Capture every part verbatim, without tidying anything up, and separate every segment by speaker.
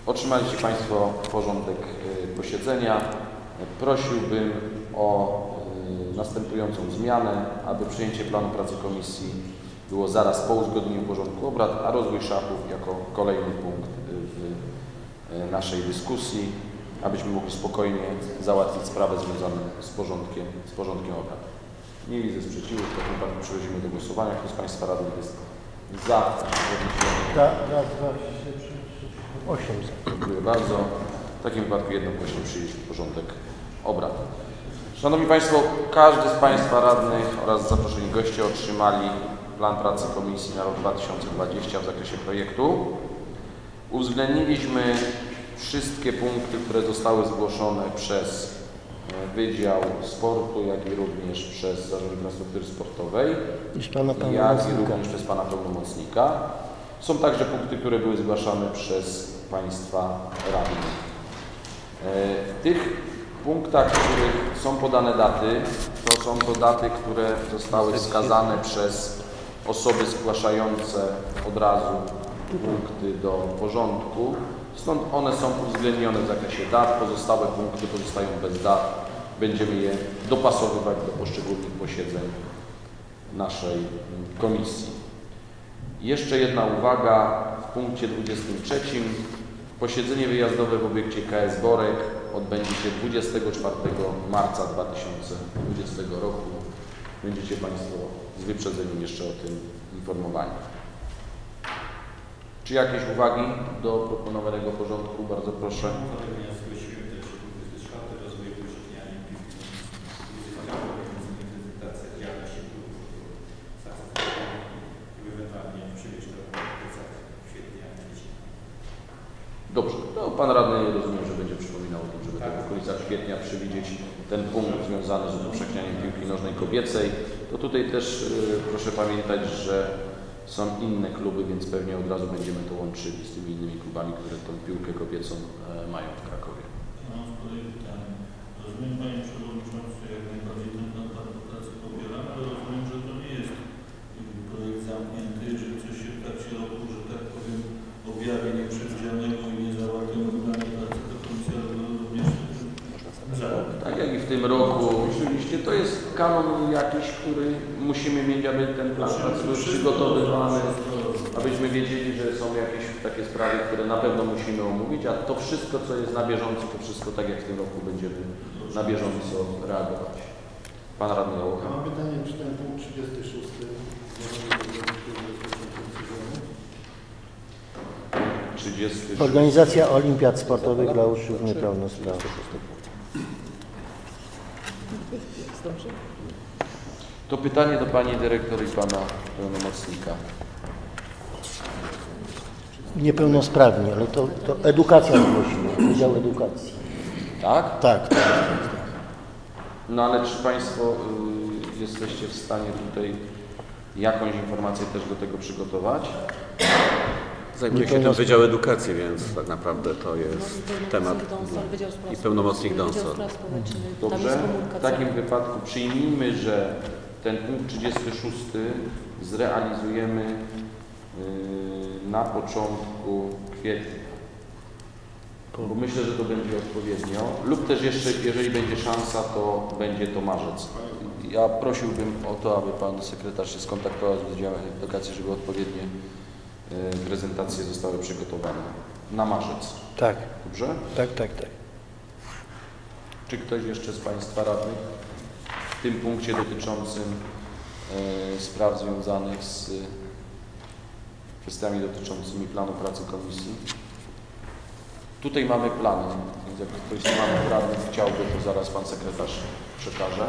Speaker 1: Otrzymaliście Państwo porządek posiedzenia. Prosiłbym o następującą zmianę, aby przyjęcie planu pracy komisji było zaraz po uzgodnieniu porządku obrad, a rozwój szachów jako kolejny punkt w naszej dyskusji, abyśmy mogli spokojnie załatwić sprawę związaną z porządkiem, z porządkiem obrad. Nie widzę sprzeciwu, w takim wypadku przechodzimy do głosowania. Kto z Państwa radnych jest za?
Speaker 2: Raz, dwa, trzy, osiem.
Speaker 1: Dziękuję bardzo. W takim wypadku jednogłośnie przyjęliśmy porządek obrad. Szanowni Państwo, każdy z Państwa radnych oraz zaproszeni goście otrzymali plan pracy komisji na rok dwa tysiące dwudziesty w zakresie projektu. Uwzględniliśmy wszystkie punkty, które zostały zgłoszone przez Wydział Sportu, jak i również przez Zarząd Infrastruktury Sportowej, jak i również przez Pana Pełnomocnika. Są także punkty, które były zgłaszane przez Państwa radnych. W tych punktach, w których są podane daty, to są to daty, które zostały wskazane przez osoby zgłaszające od razu punkty do porządku. Stąd one są uwzględnione w zakresie dat, pozostałe punkty pozostają bez dat. Będziemy je dopasowywać do poszczególnych posiedzeń naszej komisji. Jeszcze jedna uwaga w punkcie dwudziestym trzecim. Posiedzenie wyjazdowe w obiekcie K S Borek odbędzie się dwudziestego czwartego marca dwa tysiące dwudziestego roku. Będziecie Państwo z wyprzedzeniem jeszcze o tym informowani. Czy jakieś uwagi do proponowanego porządku? Bardzo proszę. Dobrze, no, Pan Radny rozumiem, że będzie przypominał o tym, żeby tak w okolicach kwietnia przewidzieć ten punkt związany z upowszechnianiem piłki nożnej kobiecej. To tutaj też y, proszę pamiętać, że są inne kluby, więc pewnie od razu będziemy to łączyli z tymi innymi klubami, które tą piłkę kobiecą e, mają w Krakowie.
Speaker 3: Mam z kolei pytanie. Rozumiem, Panie Przewodniczący, jak najbardziej ten plan pracy popieram, ale rozumiem, że to nie jest projekt zamknięty, jeżeli coś się w trakcie roku, że tak powiem, objawie nieprzewidzianego i nie załatwią planu pracy, to komisja również za.
Speaker 1: Tak jak i w tym roku, oczywiście to jest kanon jakiś, który musimy mieć, aby ten plan pracy był przygotowywany, abyśmy wiedzieli, że są jakieś takie sprawy, które na pewno musimy omówić, a to wszystko, co jest na bieżąco, to wszystko tak jak w tym roku będziemy na bieżąco reagować. Pan Radny Jałocha.
Speaker 2: Mam pytanie, czy ten punkt trzydziesty szósty
Speaker 1: trzydziesty
Speaker 4: Organizacja olimpiad sportowych dla uczniów niepełnosprawnych.
Speaker 1: To pytanie do Pani Dyrektor i Pana Pełnomocnika.
Speaker 4: Niepełnosprawni, ale to, to edukacja zgłosimy, Wydział Edukacji.
Speaker 1: Tak?
Speaker 4: Tak, tak.
Speaker 1: No ale czy Państwo y, jesteście w stanie tutaj jakąś informację też do tego przygotować?
Speaker 5: Zajmuje się tym Wydział Edukacji, więc tak naprawdę to jest temat i pełnomocnik Donsor.
Speaker 1: Dobrze, w takim wypadku przyjmijmy, że ten punkt trzydziesty szósty zrealizujemy yy, na początku kwietnia. Bo myślę, że to będzie odpowiednio. Lub też jeszcze, jeżeli będzie szansa, to będzie to marzec. Ja prosiłbym o to, aby Pan Sekretarz się skontaktował z Wydziałem Edukacji, żeby odpowiednie prezentacje zostały przygotowane na marzec.
Speaker 4: Tak.
Speaker 1: Dobrze?
Speaker 4: Tak, tak, tak.
Speaker 1: Czy ktoś jeszcze z Państwa radnych w tym punkcie dotyczącym e, spraw związanych z kwestiami dotyczącymi planu pracy komisji? Tutaj mamy plany, więc jak ktoś z Panów radnych chciałby, to zaraz Pan Sekretarz przekaże.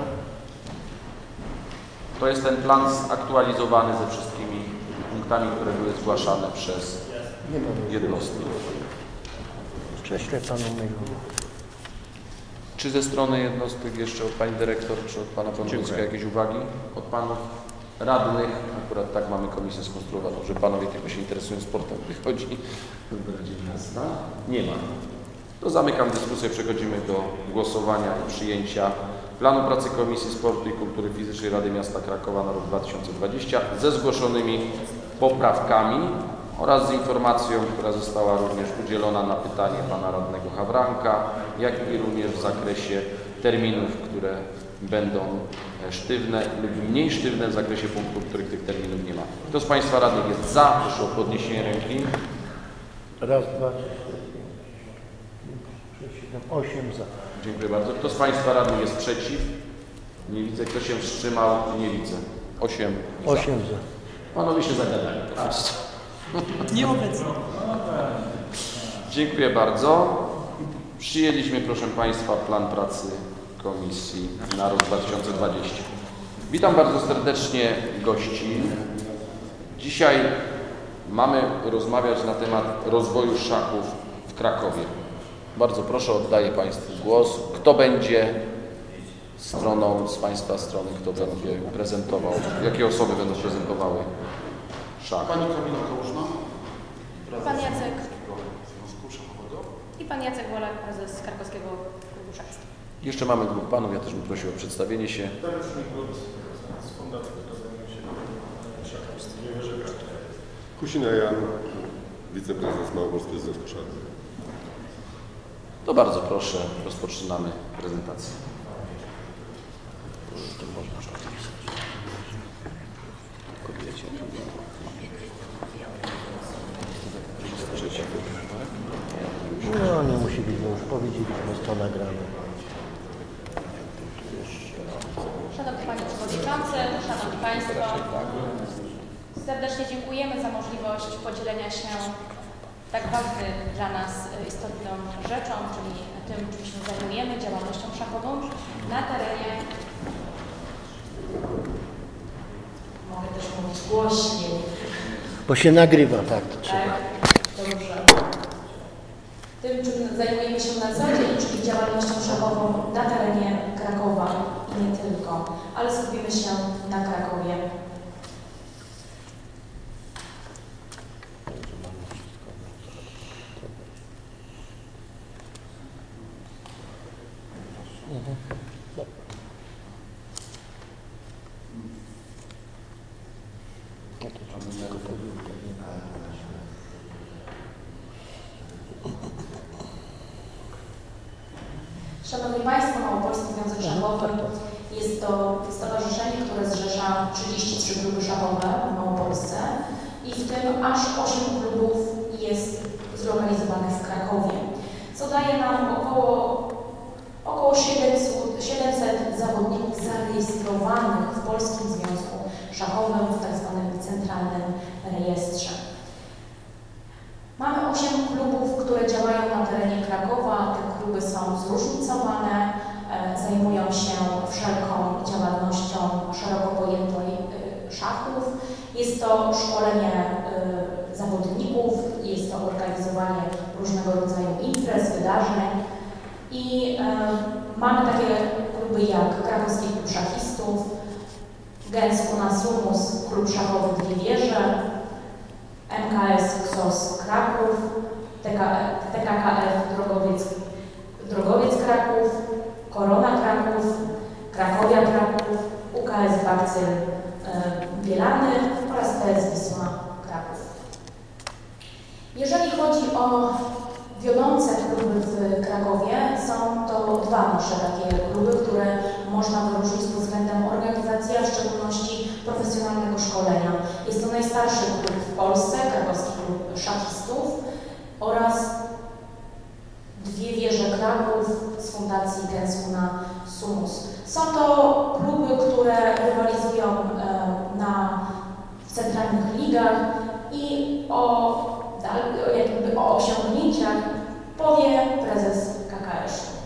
Speaker 1: To jest ten plan zaktualizowany ze wszystkimi punktami, które były zgłaszane przez jednostki.
Speaker 4: Prześlę Panu mailu.
Speaker 1: Czy ze strony jednostek jeszcze od Pani Dyrektor, czy od Pana Pełnomocnika jakieś uwagi? Od Panów radnych, akurat tak mamy komisję skonstruowaną, że Panowie tylko się interesują sportem, wychodzi w Radzie Miasta. Nie ma. To zamykam dyskusję, przechodzimy do głosowania i przyjęcia planu pracy Komisji Sportu i Kultury Fizycznej Rady Miasta Krakowa na rok dwa tysiące dwudziesty ze zgłoszonymi poprawkami. oraz z informacją, która została również udzielona na pytanie pana radnego Hawranka, jak i również w zakresie terminów, które będą sztywne lub mniej sztywne w zakresie punktów, w których tych terminów nie ma. Kto z państwa radnych jest za? Proszę o podniesienie ręki.
Speaker 2: Raz, dwa, trzy, cztery, pięć, sześć, siedem, osiem za.
Speaker 1: Dziękuję bardzo. Kto z państwa radnych jest przeciw? Nie widzę. Kto się wstrzymał? Nie widzę. Osiem za.
Speaker 2: Osiem za.
Speaker 1: Panowie się zagadają.
Speaker 6: Nieobecny.
Speaker 1: Dziękuję bardzo. Przyjęliśmy, proszę państwa, plan pracy Komisji na rok dwa tysiące dwudziesty. Witam bardzo serdecznie gości. Dzisiaj mamy rozmawiać na temat rozwoju szachów w Krakowie. Bardzo proszę, oddaję państwu głos. Kto będzie stroną z państwa strony, kto będzie prezentował? Jakie osoby będą prezentowały szach?
Speaker 7: Pani Kamila Kałużna.
Speaker 8: Pan Jacek i pan Jacek Wolak, prezes Krakowskiego Klubu Szachistów.
Speaker 1: Jeszcze mamy dwóch panów, ja też bym prosił o przedstawienie się.
Speaker 7: Z Fundacji, która zajmuje się szachistą. Wierzę Kraków. Kusina Jan, wiceprezes Małopolskiego Związku Szachów.
Speaker 1: To bardzo proszę, rozpoczynamy prezentację.
Speaker 2: No nie musi być, bo już powiedzieliśmy, jest to nagrane.
Speaker 8: Szanowny Panie Przewodniczący, Szanowni Państwo, serdecznie dziękujemy za możliwość podzielenia się tak ważnym dla nas istotną rzeczą, czyli tym, czym się zajmujemy, działalnością szachową na terenie. Mogę też mówić głośniej.
Speaker 2: Bo się nagrywa, tak, to trzeba.
Speaker 8: Tak, dobrze. Tym, czym zajmujemy się na co dzień, czyli działalnością szachową na terenie Krakowa i nie tylko, ale skupimy się na Krakowie. Szanowni Państwo, Małopolski Związek Szachowy jest to stowarzyszenie, które zrzesza trzydzieści trzy kluby szachowe w Małopolsce i w tym aż osiem klubów jest zlokalizowanych w Krakowie, co daje nam około, około siedemset zawodników zarejestrowanych w Polskim Związku Szachowym w tzw. centralnym rejestrze. Mamy osiem klubów, które działają na terenie Krakowa. Te kluby są zróżnicowane, e, zajmują się wszelką działalnością szeroko pojętej e, szachów. Jest to szkolenie e, zawodników, jest to organizowanie różnego rodzaju imprez, wydarzeń i e, mamy takie kluby jak Krakowski Klub Szachistów, Gęskuna Sumus, Klub Szachowy Dwie Wieże, M K S K S O S Kraków, T K K F Drogowiec, Drogowiec Kraków, Korona Kraków, Krakowia Kraków, U K S Bakcyl Bielany oraz T S Wisła Kraków. Jeżeli chodzi o wiodące kluby w Krakowie, są to dwa nasze takie kluby, które można wyróżnić pod względem organizacji, a w szczególności profesjonalnego szkolenia. Jest to najstarszy klub w Polsce, Krakowski Klub Szachistów oraz Dwie Wieże Kraków z Fundacji Gęskuna Sumus. Są to kluby, które rywalizują na centralnych ligach i o, jakby o osiągnięciach powie prezes K K S-u.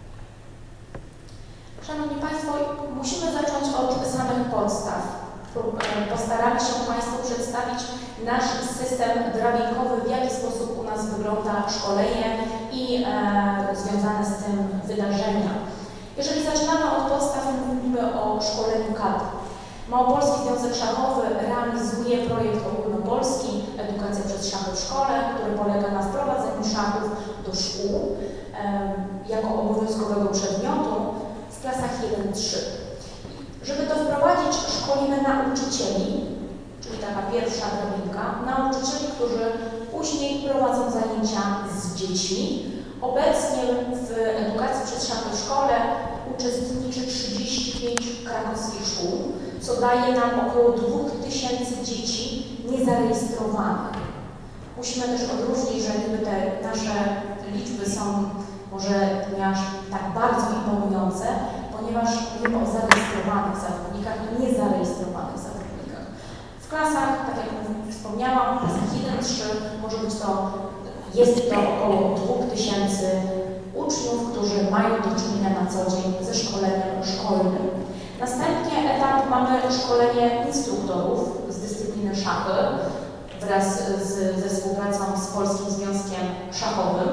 Speaker 8: Szanowni Państwo, musimy zacząć od samych podstaw. Postaramy się Państwu przedstawić nasz system drabinkowy, w jaki sposób u nas wygląda szkolenie i e, związane z tym wydarzenia. Jeżeli zaczynamy od podstaw, mówimy o szkoleniu kadr. Małopolski Związek Szachowy realizuje projekt ogólnopolski Edukacja przez szachy w szkole, który polega na wprowadzeniu szachów do szkół e, jako obowiązkowego przedmiotu w klasach jeden trzy. Żeby to wprowadzić, szkolimy nauczycieli, czyli tak taka pierwsza drobinka, nauczycieli, którzy później prowadzą zajęcia z dziećmi. Obecnie w edukacji przez szachy w szkole uczestniczy trzydzieści pięć krakowskich szkół, co daje nam około dwóch tysięcy dzieci niezarejestrowanych. Musimy też odróżnić, że niby te nasze liczby są może nie aż tak bardzo imponujące, ponieważ mówimy o zarejestrowanych zawodnikach i niezarejestrowanych zawodnikach. W klasach, tak jak wspomniałam, w klasach jeden trzy może być to, jest to około dwóch tysięcy uczniów, którzy mają do czynienia na co dzień ze szkoleniem szkolnym. Następnie etap mamy szkolenie instruktorów z dyscypliny szachy wraz z, ze współpracą z Polskim Związkiem Szachowym.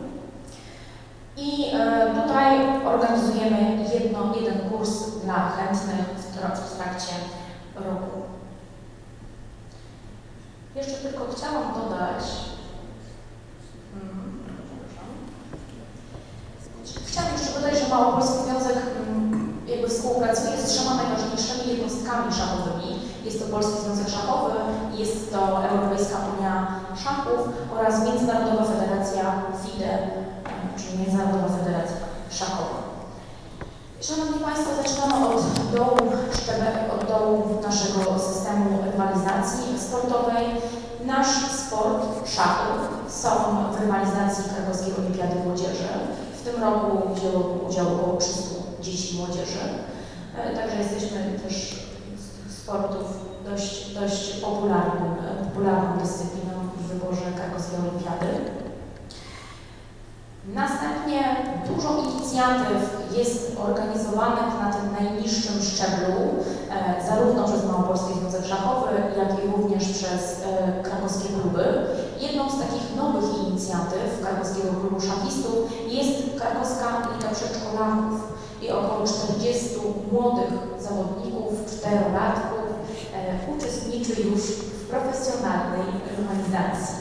Speaker 8: I e, tutaj organizujemy jedno, jeden kurs dla chętnych w, tra w trakcie roku. Jeszcze tylko chciałam dodać, hmm, chciałam jeszcze dodać, że Małopolski Związek hmm, jakby współpracuje z trzema najważniejszymi jednostkami szachowymi. Jest to Polski Związek Szachowy, jest to Europejska Unia Szachów oraz Międzynarodowa Federacja FIDE, czyli Międzynarodowa Federacja Szachowa. Szanowni Państwo, zaczynamy od dołu, od dołu naszego systemu rywalizacji sportowej. Nasz sport, szachy, są w rywalizacji Krakowskiej Olimpiady Młodzieży. W tym roku wzięło udział około trzystu dzieci i młodzieży. Także jesteśmy też z sportów dość, dość popularnym, popularną dyscypliną w wyborze Krakowskiej Olimpiady. Następnie dużo inicjatyw jest organizowanych na tym najniższym szczeblu, e, zarówno przez Małopolski Związek Szachowy, jak i również przez e, krakowskie kluby. Jedną z takich nowych inicjatyw Krakowskiego Klubu Szachistów jest Krakowska Liga Przedszkolaków i około czterdziestu młodych zawodników, czterolatków e, uczestniczy już w profesjonalnej rywalizacji.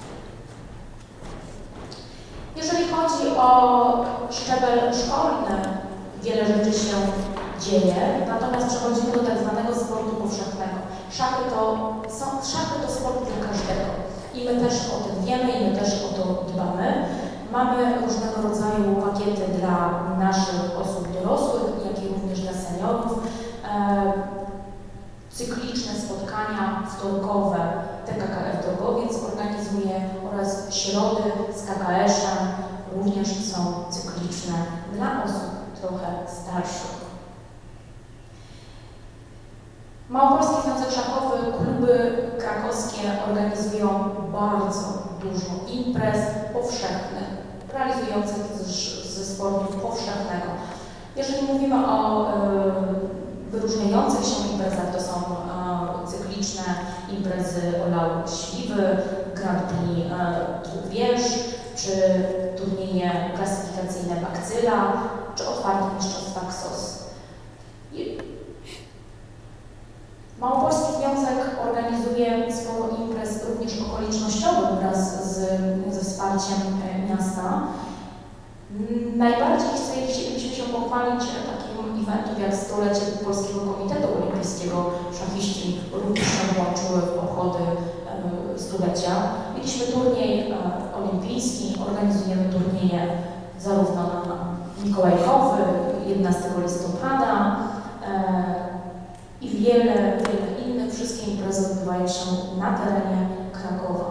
Speaker 8: Jeżeli chodzi o szczebel szkolny, wiele rzeczy się dzieje, natomiast przechodzimy do tak zwanego sportu powszechnego. Szachy to, są, szachy to sport dla każdego i my też o tym wiemy i my też o to dbamy. Mamy różnego rodzaju pakiety dla naszych osób dorosłych, jak i również dla seniorów. E, cykliczne spotkania wtorkowe T K K F Drogowiec organizuje oraz środy z K K S-em również są cykliczne dla osób trochę starszych. Małopolski Związek Szachowy, kluby krakowskie organizują bardzo dużo imprez powszechnych, realizujących ze sportu powszechnego. Jeżeli mówimy o y, wyróżniających się imprezach, to są y, cykliczne imprezy Olał Śliwy, Grand Prix y, Dwóch Wież, czy turnieje klasyfikacyjne Bakcyla, czy otwarte mistrzostwa K S O S. Małopolski Związek organizuje sporo imprez również okolicznościowych wraz z, ze wsparciem miasta. Najbardziej chcielibyśmy się pochwalić takim eventem jak stulecie Polskiego Komitetu Olimpijskiego. Szachiści również się włączyły w obchody stulecia. Mieliśmy turniej olimpijski, organizujemy turnieje zarówno na Mikołajkowy, jedenastego listopada, i wiele, wiele innych. Wszystkie imprezy odbywają się na terenie Krakowa.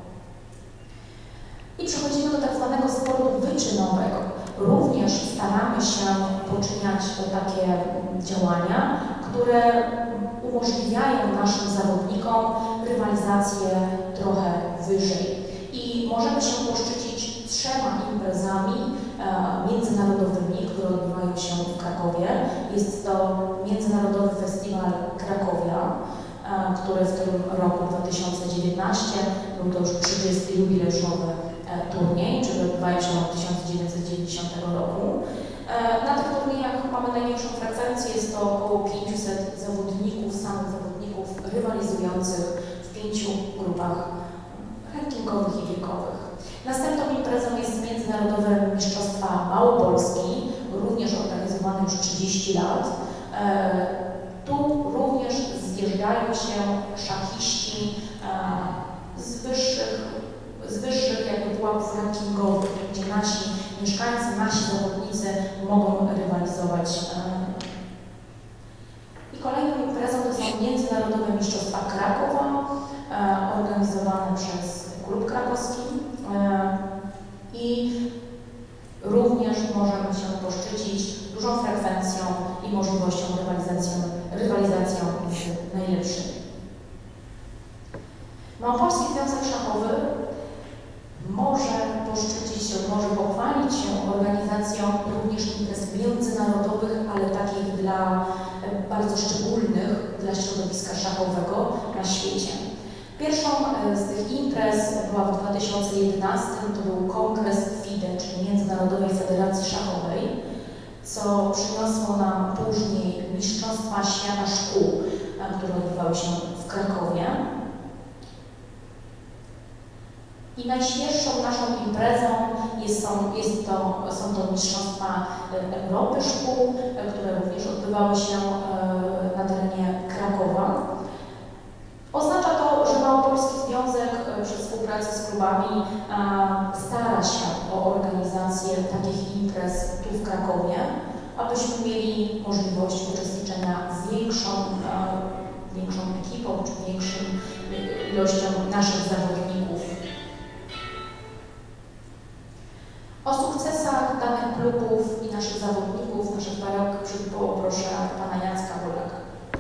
Speaker 8: I przechodzimy do tak zwanego sportu wyczynowego. Również staramy się poczyniać takie działania, które umożliwiają naszym zawodnikom rywalizację trochę wyżej. I możemy się poszczycić trzema imprezami e, międzynarodowymi, które odbywają się w Krakowie. Jest to Międzynarodowy Festiwal Krakowia, e, który w tym roku dwa tysiące dziewiętnastym był to już trzydziesty jubileuszowy e, turniej, czyli odbywają się od tysiąc dziewięćset dziewięćdziesiątego roku. E, na tych turniejach mamy największą frekwencję, jest to około pięciuset zawodników, samych zawodników rywalizujących w pięciu grupach rankingowych i wiekowych. Następną imprezą jest Międzynarodowe Mistrzostwa Małopolski, również organizowane już trzydzieści lat. E, tu również zjeżdżają się szachiści pułapów rankingowych, gdzie nasi mieszkańcy, nasi zawodnicy mogą rywalizować. I kolejną imprezą to są Międzynarodowe Mistrzostwa Krakowa, organizowane przez Klub Krakowski i również możemy się poszczycić dużą frekwencją i możliwością rywalizacją, rywalizacją z najlepszymi. Małopolski Związek Szachowy może poszczycić się, może pochwalić się organizacją również imprez międzynarodowych, ale takich dla bardzo szczególnych dla środowiska szachowego na świecie. Pierwszą z tych imprez była w dwa tysiące jedenastym, to był kongres FIDE, czyli Międzynarodowej Federacji Szachowej, co przyniosło nam później Mistrzostwa Świata Szkół, które odbywały się w Krakowie. I najświeższą naszą imprezą jest, są, jest to, są to Mistrzostwa Europy Szkół, które również odbywały się na terenie Krakowa. Oznacza to, że Małopolski Związek przy współpracy z klubami stara się o organizację takich imprez tu w Krakowie, abyśmy mieli możliwość uczestniczenia z większą, większą ekipą czy większą ilością naszych zawodników. O sukcesach danych klubów i naszych zawodników, naszych parok, poproszę pana Jacka Bolaka.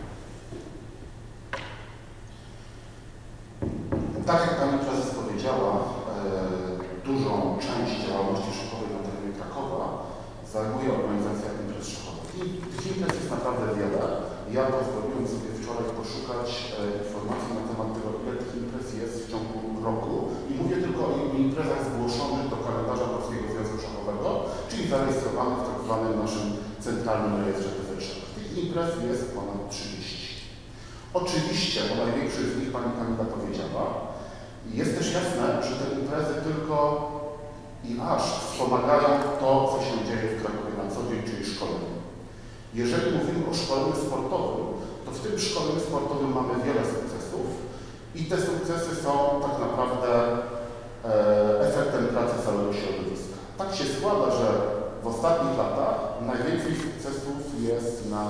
Speaker 6: Tak jak pani prezes powiedziała, e, dużą część działalności szachowej na terenie Krakowa zajmuje organizacja imprez szachowych. I tych imprez jest naprawdę wiele. Ja pozwoliłem sobie wczoraj poszukać e, informacji na temat tego, ile tych imprez jest w ciągu roku. I mówię tylko o imprezach zgłoszonych do kalendarza Polskiego Związku Szachowego, czyli zarejestrowanych w tak zwanym naszym centralnym rejestrze T Z Szach. Tych imprez jest ponad trzydzieści. Oczywiście, bo największy z nich pani Kamila powiedziała, jest też jasne, że te imprezy tylko i aż wspomagają to, co się dzieje w Krakowie na co dzień, czyli szkolenie. Jeżeli mówimy o szkoleniu sportowym, to w tym szkoleniu sportowym mamy wiele sukcesów i te sukcesy są tak naprawdę e, efektem pracy całego środowiska. Tak się składa, że w ostatnich latach najwięcej sukcesów jest na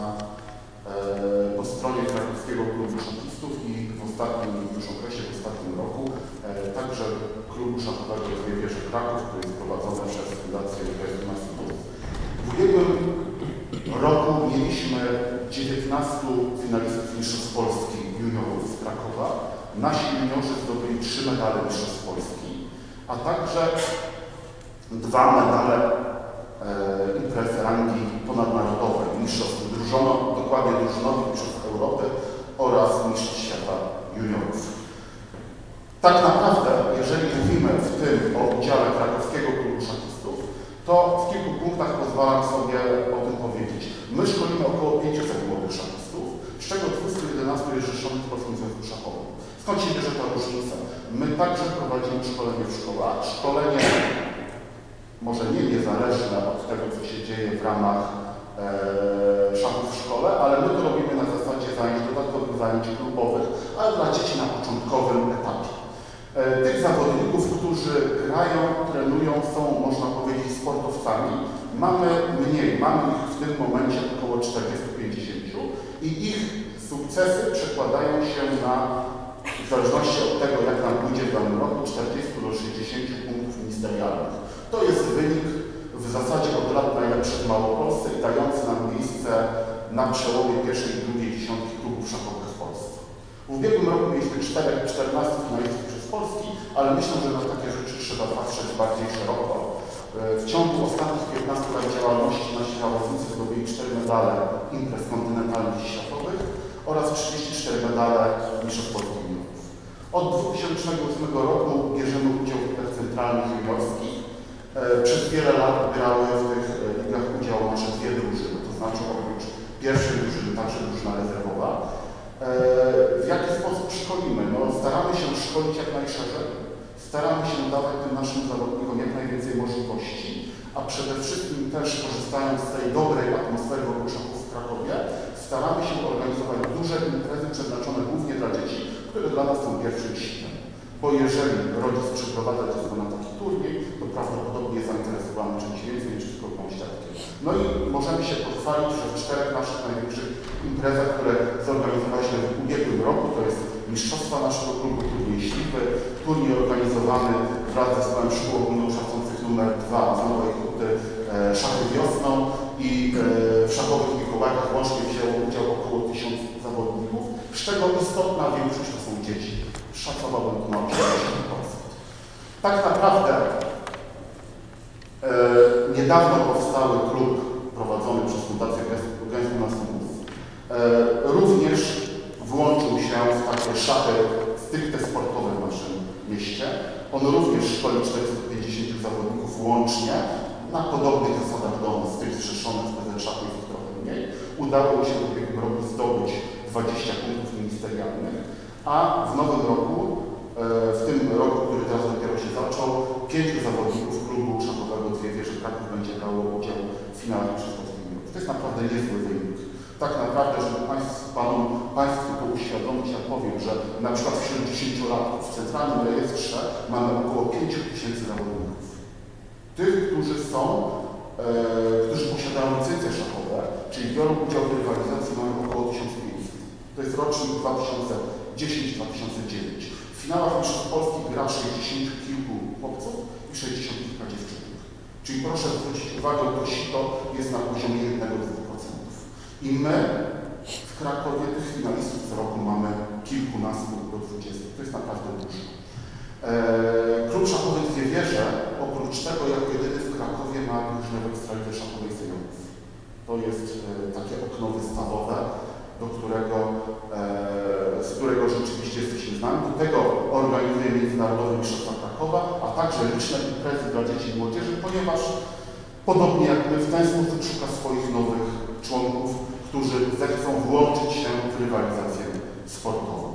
Speaker 6: po stronie Krakowskiego Klubu Szachistów i w ostatnim już okresie, w ostatnim roku także Klubu Szachowego Dwie Wieże Kraków, który jest prowadzony przez Fundację jedenastu plus. W ubiegłym roku mieliśmy dziewiętnastu finalistów Mistrzostw Polski juniorów z Krakowa. Nasi juniorzy zdobyli trzy medale Mistrzostw Polski, a także dwa medale imprez rangi ponadnarodowej, mistrzostw drużono, dokładnie drużynowych mistrzostw Europy oraz mistrzostw świata juniorów. Tak naprawdę, jeżeli mówimy w tym o udziale Krakowskiego Klubu Szachistów, to w kilku punktach pozwalam sobie o tym powiedzieć. My szkolimy około pięciuset młodych szachistów, z czego dwieście jedenaście jest rzeszonych w Polskim Związku Szachowym. Skąd się bierze ta różnica? My także prowadzimy szkolenie w szkołach. Szkolenie może nie niezależne od tego, co się dzieje w ramach e, szachów w szkole, ale my to robimy na zasadzie zajęć, dodatkowych zajęć klubowych, ale dla dzieci na początkowym etapie. E, tych zawodników, którzy grają, trenują, są, można powiedzieć, sportowcami, mamy mniej, mamy ich w tym momencie około czterdziestu pięćdziesięciu i ich sukcesy przekładają się na, w zależności od tego, jak nam pójdzie w danym roku, czterdziestu do sześćdziesięciu punktów ministerialnych. To jest wynik w zasadzie od lat najlepszy w Małopolsce i dający nam miejsce na przełomie pierwszej i drugiej dziesiątki klubów szachowych w Polsce. W ubiegłym roku mieliśmy czternastu finalistów przez Polski, ale myślę, że na takie rzeczy trzeba patrzeć bardziej szeroko. W ciągu ostatnich piętnastu lat działalności nasi zawodnicy zdobyli cztery medale imprez kontynentalnych i światowych oraz trzydzieści cztery medale mistrzostw Polski juniorów. Od dwa tysiące ósmego roku bierzemy udział w ligach centralnych juniorskich. Przez wiele lat brały w tych ligach udział nasze dwie drużyny, to znaczy oprócz pierwszej drużyny także drużyna rezerwowa. W jaki sposób szkolimy? No, staramy się szkolić jak najszerzej, staramy się dawać tym naszym zawodnikom jak najwięcej możliwości, a przede wszystkim też korzystając z tej dobrej atmosfery wokół szachów w Krakowie, staramy się organizować duże imprezy przeznaczone głównie dla dzieci, które dla nas są pierwszym świtem. bo jeżeli rodzic przyprowadza dziecko na taki turniej, to prawdopodobnie jest zainteresowany czymś więcej niż tylko kąściatkiem. No i możemy się pochwalić, że w czterech naszych największych imprezach, które zorganizowaliśmy w ubiegłym roku, to jest mistrzostwa naszego klubu, turniej Śliwy, turniej organizowany wraz z zespołem szkół ogólnokształcących numer dwa z Nowej Huty e, Szachy Wiosną i e, w Szachowych Mikołajkach łącznie wzięło udział około tysiąc zawodników, z czego istotna większość to są dzieci. Szacowałbym to na osiemdziesiąt procent. Tak naprawdę e, niedawno powstały klub prowadzony przez Fundację Gęstu Nasumów e, również włączył się w takie szachy stricte sportowe w naszym mieście. On również szkoli czterysta pięćdziesiąt zawodników łącznie na podobnych zasadach do z tych zrzeszonych z P Z Szachy jest trochę mniej. Udało mi się w ubiegłym roku zdobyć dwadzieścia punktów ministerialnych, a w nowym roku, w tym roku, który teraz dopiero się zaczął, pięciu zawodników klubu szachowego Dwie Wieże Kraków będzie brało udział w finale Mistrzostwowskim. To jest naprawdę niezły wynik. Tak naprawdę, żeby Państwu, panu, Państwu to uświadomić, ja powiem, że na przykład wśród dziesięciolatków w Centralnym Rejestrze mamy około pięć tysięcy zawodników. Tych, którzy są, e, którzy posiadają licencje szachowe, czyli biorą udział w rywalizacji, mamy około tysiąc pięćset. To jest rocznik dwa tysiące dziesiąty do dwa tysiące dziewiątego. W finałach Mistrzostw Polski gra sześćdziesięciu kilku chłopców i sześćdziesiąt kilka dziewczynek. Czyli proszę zwrócić uwagę, to sito jest na poziomie jednego do dwóch procent. I my w Krakowie tych finalistów co roku mamy kilkunastu do dwudziestu. To jest naprawdę dużo. Eee, Klub Szachowy Dwie Wieże, oprócz tego jako jedyny w Krakowie ma różne w Ekstralidze Szachowej seniorów. To jest e, takie okno wystawowe, do którego, e, z którego rzeczywiście jesteśmy znani. Do tego organizuje Międzynarodowe Mistrzostwa Krakowa, a także liczne imprezy dla dzieci i młodzieży, ponieważ podobnie jak my w ten sposób szuka swoich nowych członków, którzy zechcą włączyć się w rywalizację sportową.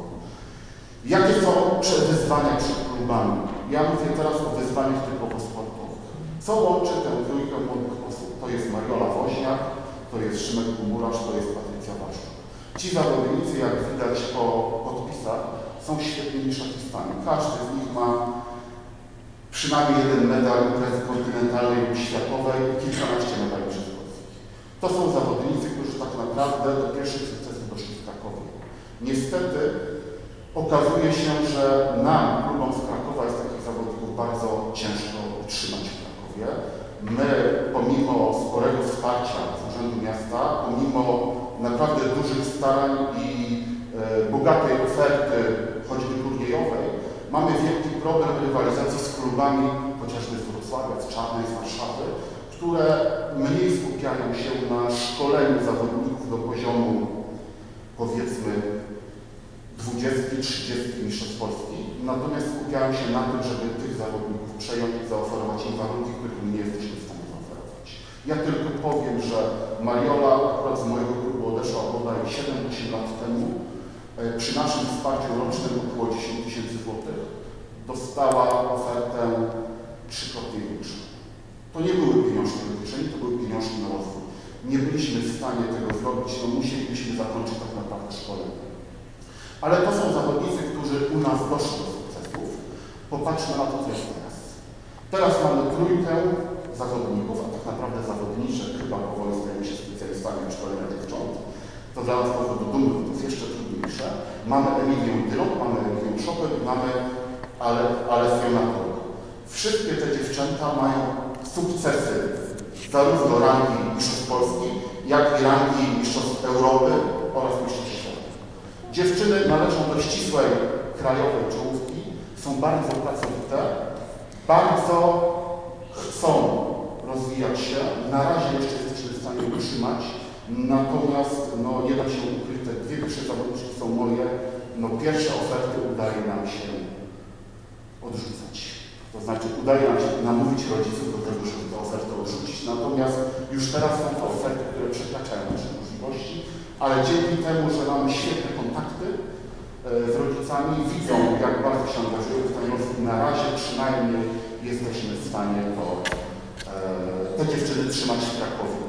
Speaker 6: Jakie są wyzwania przed klubami? Ja mówię teraz o wyzwaniach typowo sportowych. Co łączy tę trójkę młodych osób? To jest Mariola Woźniak, to jest Szymek Kumuracz, to jest Patrycja Waszczuk. Ci zawodnicy, jak widać po podpisach, są świetnymi szachistami. Każdy z nich ma przynajmniej jeden medal imprezy kontynentalnej lub światowej i kilkanaście medali wszystkich. To są zawodnicy, którzy tak naprawdę do pierwszych sukcesów doszli w Krakowie. Niestety okazuje się, że nam, klubom z Krakowa, jest takich zawodników bardzo ciężko utrzymać w Krakowie. My, pomimo sporego wsparcia z Urzędu Miasta, pomimo naprawdę dużych starań i e, bogatej oferty, choćby turniejowej, mamy wielki problem rywalizacji z klubami, chociażby z Wrocławia, z Czarnej, z Warszawy, które mniej skupiają się na szkoleniu zawodników do poziomu, powiedzmy, dwudziestki, trzydziestki mistrzostw Polski, natomiast skupiają się na tym, żeby tych zawodników przejąć i zaoferować im warunki, których my nie jesteśmy w stanie zaoferować. Ja tylko powiem, że Mariola akurat z mojego klubu odeszła bodaj siedem osiem lat temu. Przy naszym wsparciu rocznym około dziesięć tysięcy złotych dostała ofertę trzykrotnie większą. To nie były pieniążki do kieszeni, to były pieniążki na rozwój. Nie byliśmy w stanie tego zrobić, no musielibyśmy zakończyć tak naprawdę szkolenie. Ale to są zawodnicy, którzy u nas doszli do sukcesów. Popatrzmy na to, co jest teraz. Teraz mamy trójkę zawodników, a tak naprawdę zawodnicze chyba powoli stajemy się specjalistami w szkolenia dziewcząt. To dla nas powód do dumy, to jest jeszcze trudniejsze. Mamy Emilię Dylok, mamy Emilię Szopek, mamy Alesję Natok. Wszystkie te dziewczęta mają sukcesy zarówno rangi mistrzostw Polski, jak i rangi mistrzostw Europy oraz mistrzostw świata. Dziewczyny należą do ścisłej krajowej czołówki, są bardzo pracowite, bardzo chcą rozwijać się. Na razie jeszcze jesteśmy w stanie utrzymać, natomiast no, nie da się ukryć, te dwie pierwsze zawodniczki są moje. No, pierwsze oferty udaje nam się odrzucać. To znaczy udaje nam się namówić rodziców do tego, żeby tę ofertę odrzucić. Natomiast już teraz są to oferty, które przekraczają nasze możliwości, ale dzięki temu, że mamy świetne kontakty e, z rodzicami, widzą, jak bardzo się angażują w ten rozwój, na razie przynajmniej jesteśmy w stanie to, e, te dziewczyny trzymać w Krakowie.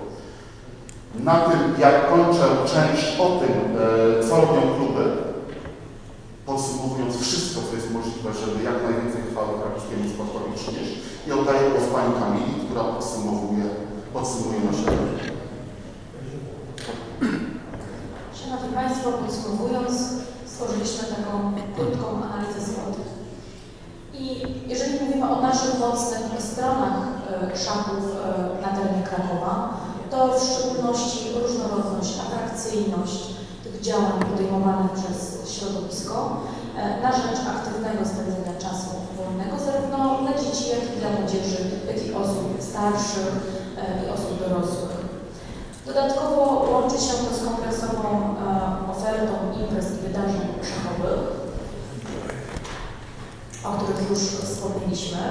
Speaker 6: Na tym, jak kończę część o tym, e, co robią kluby, podsumowując wszystko, co jest możliwe możliwe, żeby jak najwięcej chwały krakowskiemu sportowi przynieść i oddaję głos pani Kamili, która podsumowuje, podsumuje nasze roki.
Speaker 8: Szanowni Państwo, podsumowując, stworzyliśmy taką krótką analizę sportu. I jeżeli mówimy o naszych mocnych stronach szachów na terenie Krakowa, to w szczególności różnorodność, atrakcyjność tych działań podejmowanych przez środowisko na rzecz aktywnego spędzenia czasu wolnego, zarówno dla dzieci, jak i dla młodzieży, jak i osób starszych i osób dorosłych. Dodatkowo łączy się to z kompleksową ofertą imprez i wydarzeń szachowych, o których już wspomnieliśmy.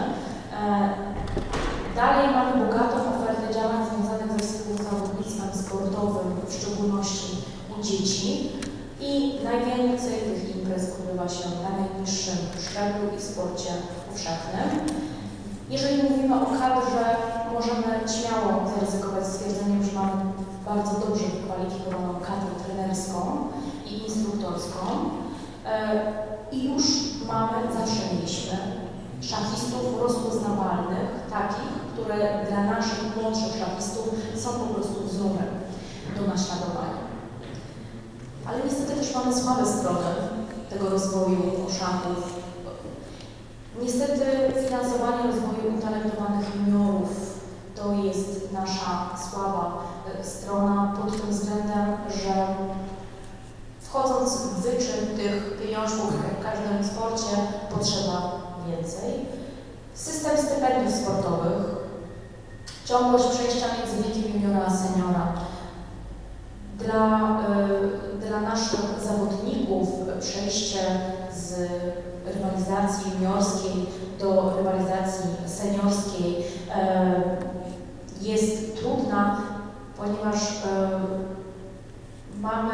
Speaker 8: Dalej mamy bogatą ofertę działań związanych ze współzawodnictwem sportowym, w szczególności u dzieci. I najwięcej tych imprez odbywa się na najniższym szczeblu i w sporcie powszechnym. Jeżeli mówimy o kadrze, możemy śmiało zaryzykować stwierdzeniem, że mamy bardzo dobrze wykwalifikowaną kadrę trenerską i instruktorską. I już mamy, zawsze mieliśmy szachistów rozpoznawalnych, takich, które dla naszych młodszych szachistów są po prostu wzorem do naśladowania. Ale niestety też mamy słabe strony tego rozwoju szachów. Niestety finansowanie rozwoju utalentowanych juniorów to jest nasza słaba strona pod tym względem, że wchodząc w wyczyn tych pieniążków w każdym sporcie potrzeba więcej. System stypendiów sportowych, ciągłość przejścia między wiekiem juniora a seniora. Dla, y, dla naszych zawodników przejście z rywalizacji juniorskiej do rywalizacji seniorskiej y, jest trudna, ponieważ y, mamy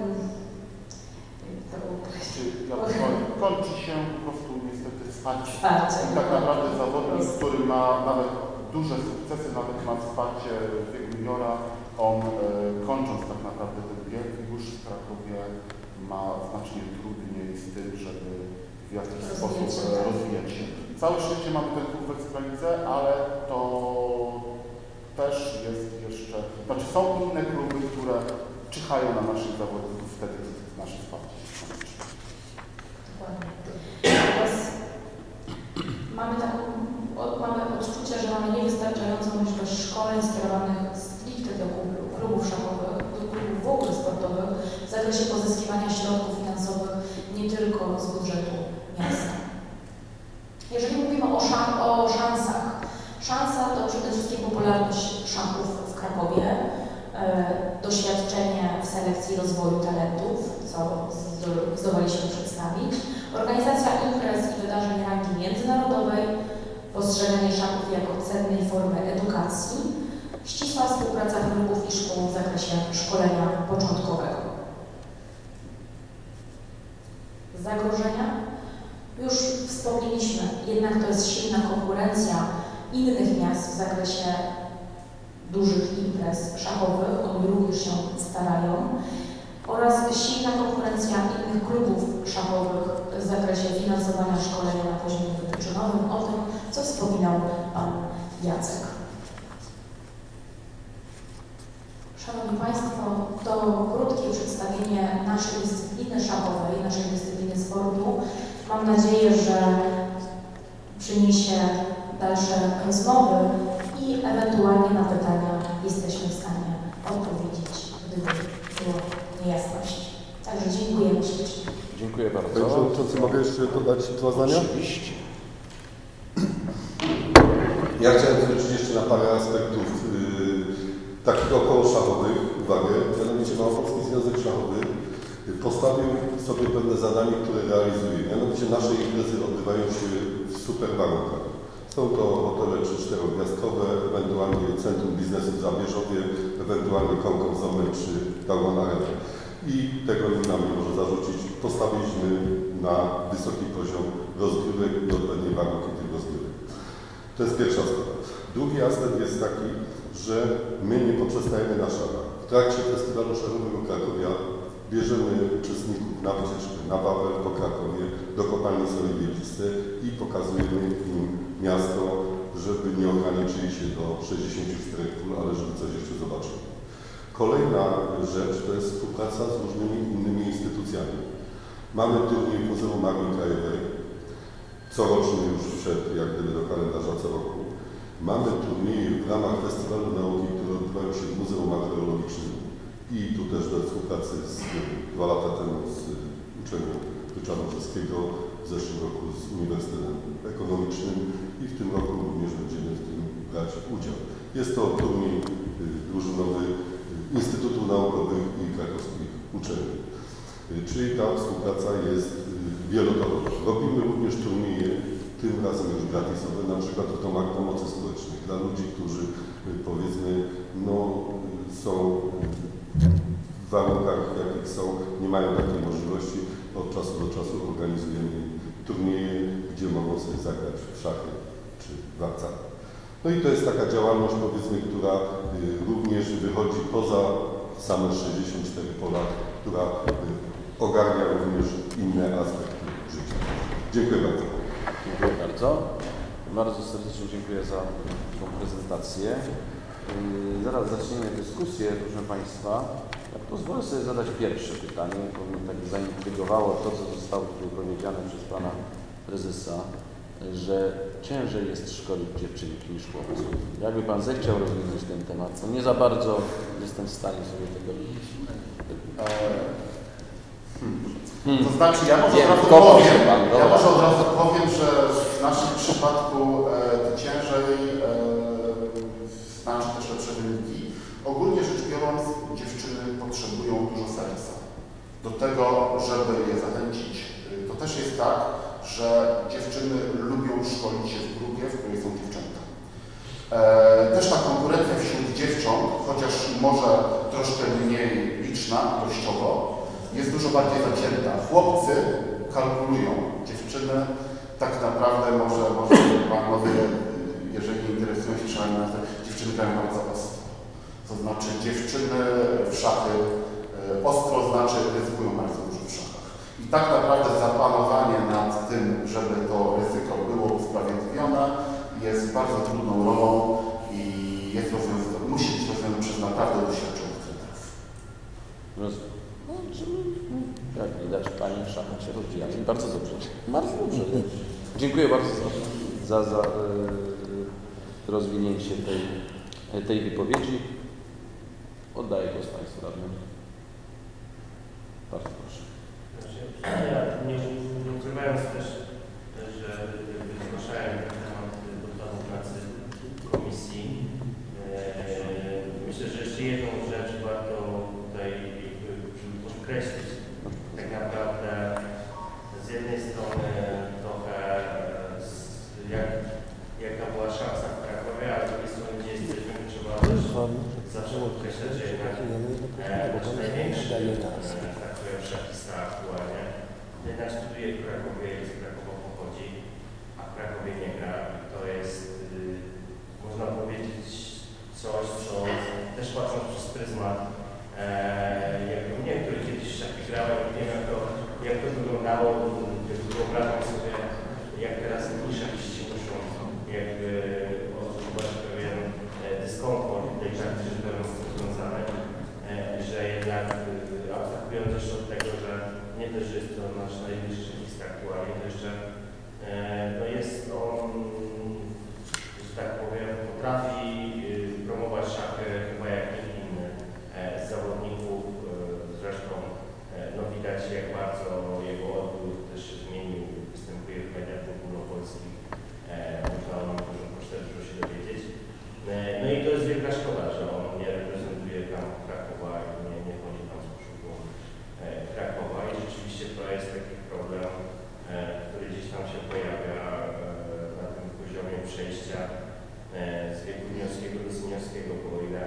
Speaker 6: kończy się po prostu niestety wsparcie.
Speaker 8: wsparcie.
Speaker 6: I tak naprawdę zawodnik, który ma nawet duże sukcesy, nawet ma wsparcie wieku juniora, on e, kończąc tak naprawdę ten bieg już w Krakowie ma znacznie trudniej z tym, żeby w jakiś
Speaker 8: rozwijać
Speaker 6: sposób
Speaker 8: się,
Speaker 6: e, rozwijać się. Całe szczęście mamy ten klub w Ekstralidze, ale to też jest jeszcze, znaczy są inne kluby, które czyhają na naszych zawodników wtedy, kiedy nasze wsparcie.
Speaker 8: Dokładnie. Teraz mamy taką, mamy odczucie, że mamy niewystarczającą ilość szkoleń skierowanych stricte do klubów szachowych, do klubów w ogóle sportowych w zakresie pozyskiwania środków finansowych nie tylko z budżetu miasta. Jeżeli mówimy o, szan o szansach, szansa to przede wszystkim popularność szachów w Krakowie, doświadczenie w selekcji rozwoju talentów, co zdołaliśmy przedstawić, organizacja imprez i wydarzeń rangi międzynarodowej, postrzeganie szachów jako cennej formy edukacji, ścisła współpraca klubów i szkół w zakresie szkolenia początkowego. Zagrożenia? Już wspomnieliśmy, jednak to jest silna konkurencja innych miast w zakresie dużych imprez szachowych, oni również się starają, oraz silna konkurencja innych klubów szachowych w zakresie finansowania szkolenia na poziomie wyczynowym, o tym, co wspominał Pan Jacek. Szanowni Państwo, to krótkie przedstawienie naszej dyscypliny szachowej, naszej dyscypliny sportu. Mam nadzieję, że przyniesie dalsze rozmowy i ewentualnie na pytania jesteśmy w stanie odpowiedzieć, gdyby było niejasności. Także dziękujemy ślicznie.
Speaker 1: Dziękuję bardzo.
Speaker 7: Panie Przewodniczący, mogę jeszcze dodać dwa zdania?
Speaker 1: Oczywiście.
Speaker 7: Ja chciałem zwrócić jeszcze na parę aspektów yy, takich okołoszachowych uwagę. Mianowicie Małopolski Związek Szachowy postawił sobie pewne zadanie, które realizuje. Mianowicie nasze imprezy odbywają się w super warunkach. Są to hotele trzy czterogwiazdkowe, ewentualnie Centrum Biznesu w Zabierzowie, ewentualnie Konkurs Zomer czy Tauron Arena. I tego nikt nam nie może zarzucić. Postawiliśmy na wysoki poziom rozgrywek i odpowiednie warunki tych rozgrywek. To jest pierwsza sprawa. Drugi aspekt jest taki, że my nie poprzestajemy na szachach. W trakcie Festiwalu Szachowego Krakowia bierzemy uczestników na wycieczkę na Wawel po Krakowie, do kopalni soli wieczystej i pokazujemy im miasto, żeby nie ograniczyli się do sześćdziesięciu czterech pól, ale żeby coś jeszcze zobaczyli. Kolejna rzecz to jest współpraca z różnymi innymi instytucjami. Mamy turniej Muzeum Armii Krajowej, coroczny już wszedł jak gdyby do kalendarza co roku. Mamy turnieje w ramach Festiwalu Nauki, które odbywają się w Muzeum Archeologicznym i tu też do współpracy z, dwa lata temu z uczelnią Ryczarda Brzeskiego, w zeszłym roku z Uniwersytetem Ekonomicznym i w tym roku również będziemy w tym brać udział. Jest to turniej drużynowy Instytutu Naukowych i Krakowskich Uczelni. Czyli ta współpraca jest wielotorowa. Robimy również turnieje, tym razem już gratisowe, na przykład w domach pomocy społecznej dla ludzi, którzy powiedzmy no, są w warunkach, jakich są, nie mają takiej możliwości. Od czasu do czasu organizujemy turnieje, gdzie mogą sobie zagrać w szachy czy w warcach. No i to jest taka działalność, powiedzmy, która również wychodzi poza same sześćdziesiąt cztery pola, która ogarnia również inne aspekty życia. Dziękuję bardzo.
Speaker 1: Dziękuję bardzo. Bardzo serdecznie dziękuję za tą prezentację. Yy, zaraz zaczniemy dyskusję, proszę Państwa. Ja pozwolę sobie zadać pierwsze pytanie, bo mnie tak zaintrygowało to, co zostało tutaj powiedziane przez Pana Prezesa, że ciężej jest szkolić dziewczynki niż chłopców. Jakby Pan zechciał rozwinąć ten temat, to nie za bardzo jestem w stanie sobie tego
Speaker 6: Hmm. To znaczy, ja może
Speaker 1: Nie,
Speaker 6: od razu
Speaker 1: kogo
Speaker 6: powiem,
Speaker 1: się pan,
Speaker 6: ja może od razu powiem, że w naszym przypadku e, to ciężej e, znaczy też lepsze wyniki. Ogólnie rzecz biorąc, dziewczyny potrzebują dużo serca do tego, żeby je zachęcić. To też jest tak, że dziewczyny lubią szkolić się w grupie, w której są dziewczęta. E, też ta konkurencja wśród dziewcząt, chociaż może troszkę mniej liczna ilościowo, jest dużo bardziej zacięta. Chłopcy kalkulują, dziewczyny tak naprawdę może, może panowie, jeżeli interesują się szachami, dziewczyny grają bardzo ostro. To znaczy dziewczyny w szachy ostro znaczy ryzykują bardzo dużo w szachach. I tak naprawdę zapanowanie nad tym, żeby to ryzyko było usprawiedliwione, jest bardzo trudną rolą i jest rozwiązane, musi być rozwiązane przez naprawdę doświadczonych trenerów.
Speaker 1: Rozumiem. No, jak widać, Pani w szachach się rozwija. Bardzo dobrze. Bardzo dobrze. Dziękuję bardzo za, za, za y, rozwinięcie tej, tej wypowiedzi. Oddaję głos Państwu radnym. Bardzo proszę.
Speaker 9: Ja nie, nie ukrywając też, że zgłaszałem ten temat do planu pracy komisji. Myślę, że jeszcze jedną rzecz warto tutaj podkreślić. Tak naprawdę z jednej strony trochę z, jak, jaka była szansa w Krakowie, a z drugiej strony gdzie jesteśmy, trzeba też zawsze podkreślać, że jednak nasz największy, tak powiem, szachista aktualnie, jednak studiuje w Krakowie i z Krakowa pochodzi, a w Krakowie nie gra. I to jest, yy, można powiedzieć, coś, co też patrząc przez pryzmat Eee, jakby mnie, który kiedyś szachy grałem, wiem jak to, jak to wyglądało, wyobrażam sobie, jak teraz inni szachiści muszą jakby odczuwać pewien dyskomfort tej praktyki, które są z tym związane, e, że jednak abstrahując też od tego, że nie też, że jest to nasz najbliższy szachista aktualnie, to jeszcze e, no jest on, że tak powiem, potrafi promować szachy chyba jak nikt inny z zawodników. Zresztą no widać, jak bardzo jego odbiór też się zmienił, występuje w mediach ogólnopolskich, można o nim dużo, dużo się dowiedzieć. No i to jest wielka szkoda, że on nie reprezentuje tam Krakowa i nie, nie chodzi tam z poszuku Krakowa i rzeczywiście to jest taki problem, który gdzieś tam się pojawia na tym poziomie przejścia z wieku juniorskiego do seniorskiego, bo o ile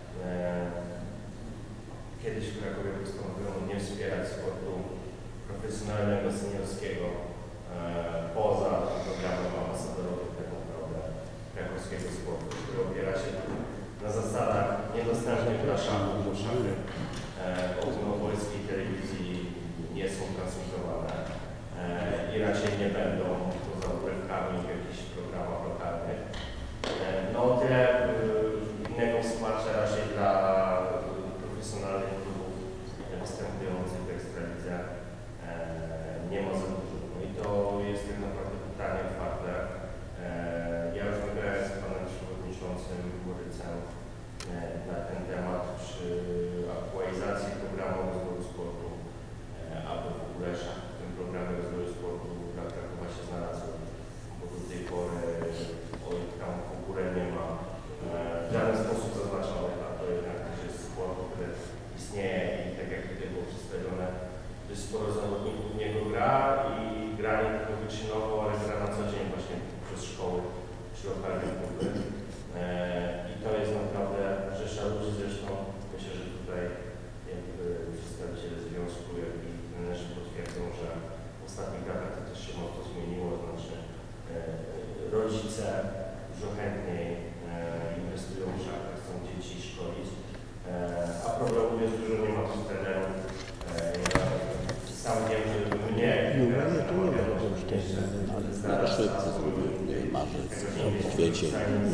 Speaker 9: kiedyś w Krakowie postanowiono nie wspierać sportu profesjonalnego, seniorskiego e, poza programem ambasadorowym tak naprawdę krakowskiego sportu, który opiera się na zasadach niedostępnych dla szachów, bo szachy w ogólnopolskiej telewizji nie są transmitowane i raczej nie będą, poza urywkami w jakichś programach lokalnych. No o tyle innego wsparcia raczej dla profesjonalnych klubów występujących w Ekstralidze nie ma za dużo. No i to jest tak naprawdę pytanie otwarte. Ja już rozmawiałem z panem przewodniczącym Borycem na ten temat, czy aktualizacji programu rozwoju sportu, aby w ogóle szachy w tym programie rozwoju sportu dla Krakowa się znalazły, bo do tej pory o ich tam w ogóle nie ma w żaden sposób zaznaczonych, a to jednak też jest sport, który istnieje i tak jak tutaj było przedstawione, dość sporo zawodników w niego gra i gra nie tylko wyczynowo, ale gra na co dzień właśnie przez szkoły czy lokalne kluby. I to jest naprawdę rzesza ludzi, zresztą myślę, że tutaj jakby przedstawiciele związku, jak i trenerzy potwierdzą, że w ostatnich latach to też się mocno zmieniło, znaczy rodzice dużo chętniej inwestują w szachy, chcą dzieci szkolić, a problemów jest dużo, nie ma tu trenerów. Sam wiem, że mnie
Speaker 5: ale szybko marzec, kwiecień.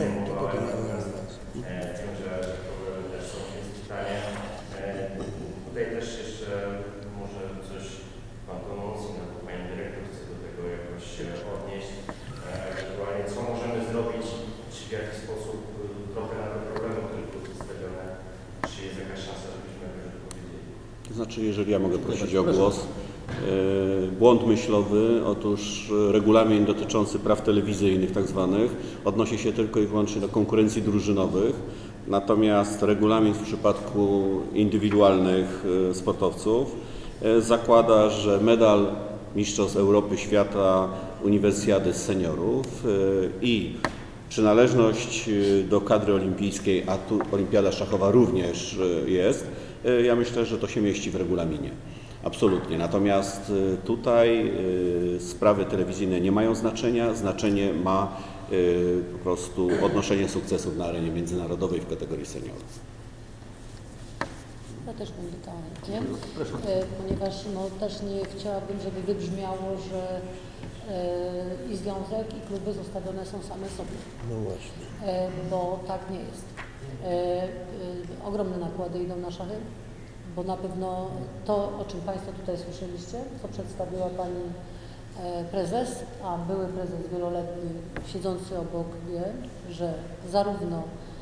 Speaker 9: Wiem, że problemy też są, jest pytanie. Tutaj też jeszcze może coś pan promocji, no, pani dyrektor chce do tego jakoś się odnieść. Ewentualnie co możemy zrobić, czy w jaki sposób trochę na te problemy, które były przedstawione, czy jest jakaś szansa, żebyśmy jakoś odpowiedzieli?
Speaker 5: To znaczy, jeżeli ja mogę prosić o głos. Błąd myślowy, otóż regulamin dotyczący praw telewizyjnych tak zwanych odnosi się tylko i wyłącznie do konkurencji drużynowych, natomiast regulamin w przypadku indywidualnych sportowców zakłada, że medal Mistrzostw Europy, Świata, Uniwersjady Seniorów i przynależność do kadry olimpijskiej, a tu olimpiada szachowa również jest, ja myślę, że to się mieści w regulaminie. Absolutnie. Natomiast tutaj sprawy telewizyjne nie mają znaczenia. Znaczenie ma po prostu odnoszenie sukcesów na arenie międzynarodowej w kategorii seniorów.
Speaker 10: Ja też będę dalej, ponieważ no, też nie chciałabym, żeby wybrzmiało, że i związek, i kluby zostawione są same sobie.
Speaker 4: No właśnie.
Speaker 10: Bo tak nie jest. Ogromne nakłady idą na szachy. Bo na pewno to, o czym Państwo tutaj słyszeliście, co przedstawiła Pani prezes, a były prezes wieloletni siedzący obok wie, że zarówno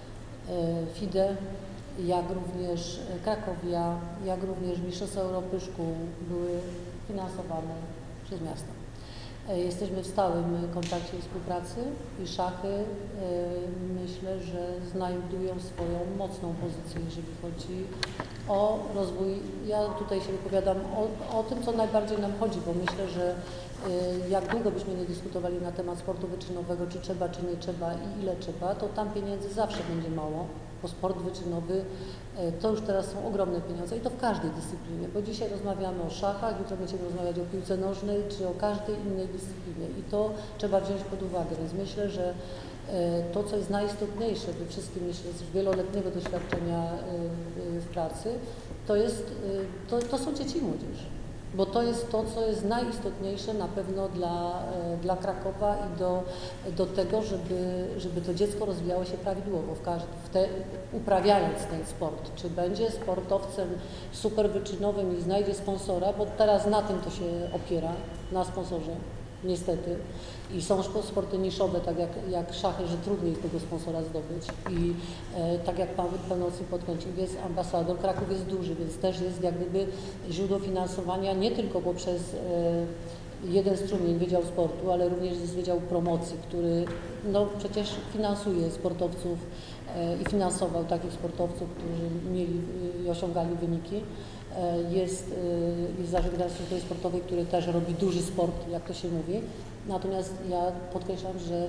Speaker 10: FIDE, jak również Krakowia, jak również Mistrzostwa Europy Szkół były finansowane przez miasto. Jesteśmy w stałym kontakcie i współpracy i szachy myślę, że znajdują swoją mocną pozycję, jeżeli chodzi o rozwój. Ja tutaj się wypowiadam o, o tym, co najbardziej nam chodzi, bo myślę, że jak długo byśmy nie dyskutowali na temat sportu wyczynowego, czy trzeba, czy nie trzeba i ile trzeba, to tam pieniędzy zawsze będzie mało, bo sport wyczynowy to już teraz są ogromne pieniądze i to w każdej dyscyplinie, bo dzisiaj rozmawiamy o szachach, jutro będziemy rozmawiać o piłce nożnej, czy o każdej innej dyscyplinie i to trzeba wziąć pod uwagę, więc myślę, że to, co jest najistotniejsze we wszystkim, myślę, z wieloletniego doświadczenia w pracy, to, jest, to, to są dzieci i młodzież. Bo to jest to, co jest najistotniejsze na pewno dla, dla Krakowa i do, do tego, żeby, żeby to dziecko rozwijało się prawidłowo, w każdy, w te, uprawiając ten sport. Czy będzie sportowcem super wyczynowym i znajdzie sponsora, bo teraz na tym to się opiera, na sponsorze, niestety. I są sporty niszowe, tak jak, jak szachy, że trudniej tego sponsora zdobyć. I e, tak jak Pan Pełnomocnik podkręcił, jest ambasador, Kraków jest duży, więc też jest jak gdyby źródło finansowania nie tylko poprzez e, jeden strumień Wydział Sportu, ale również jest Wydział Promocji, który no, przecież finansuje sportowców e, i finansował takich sportowców, którzy mieli i osiągali wyniki. Jest, jest Zarząd Infrastruktury Sportowej, który też robi duży sport, jak to się mówi. Natomiast ja podkreślam, że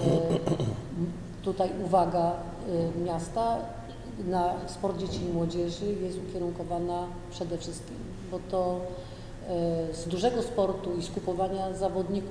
Speaker 10: tutaj uwaga miasta na sport dzieci i młodzieży jest ukierunkowana przede wszystkim, bo to z dużego sportu i skupowania zawodników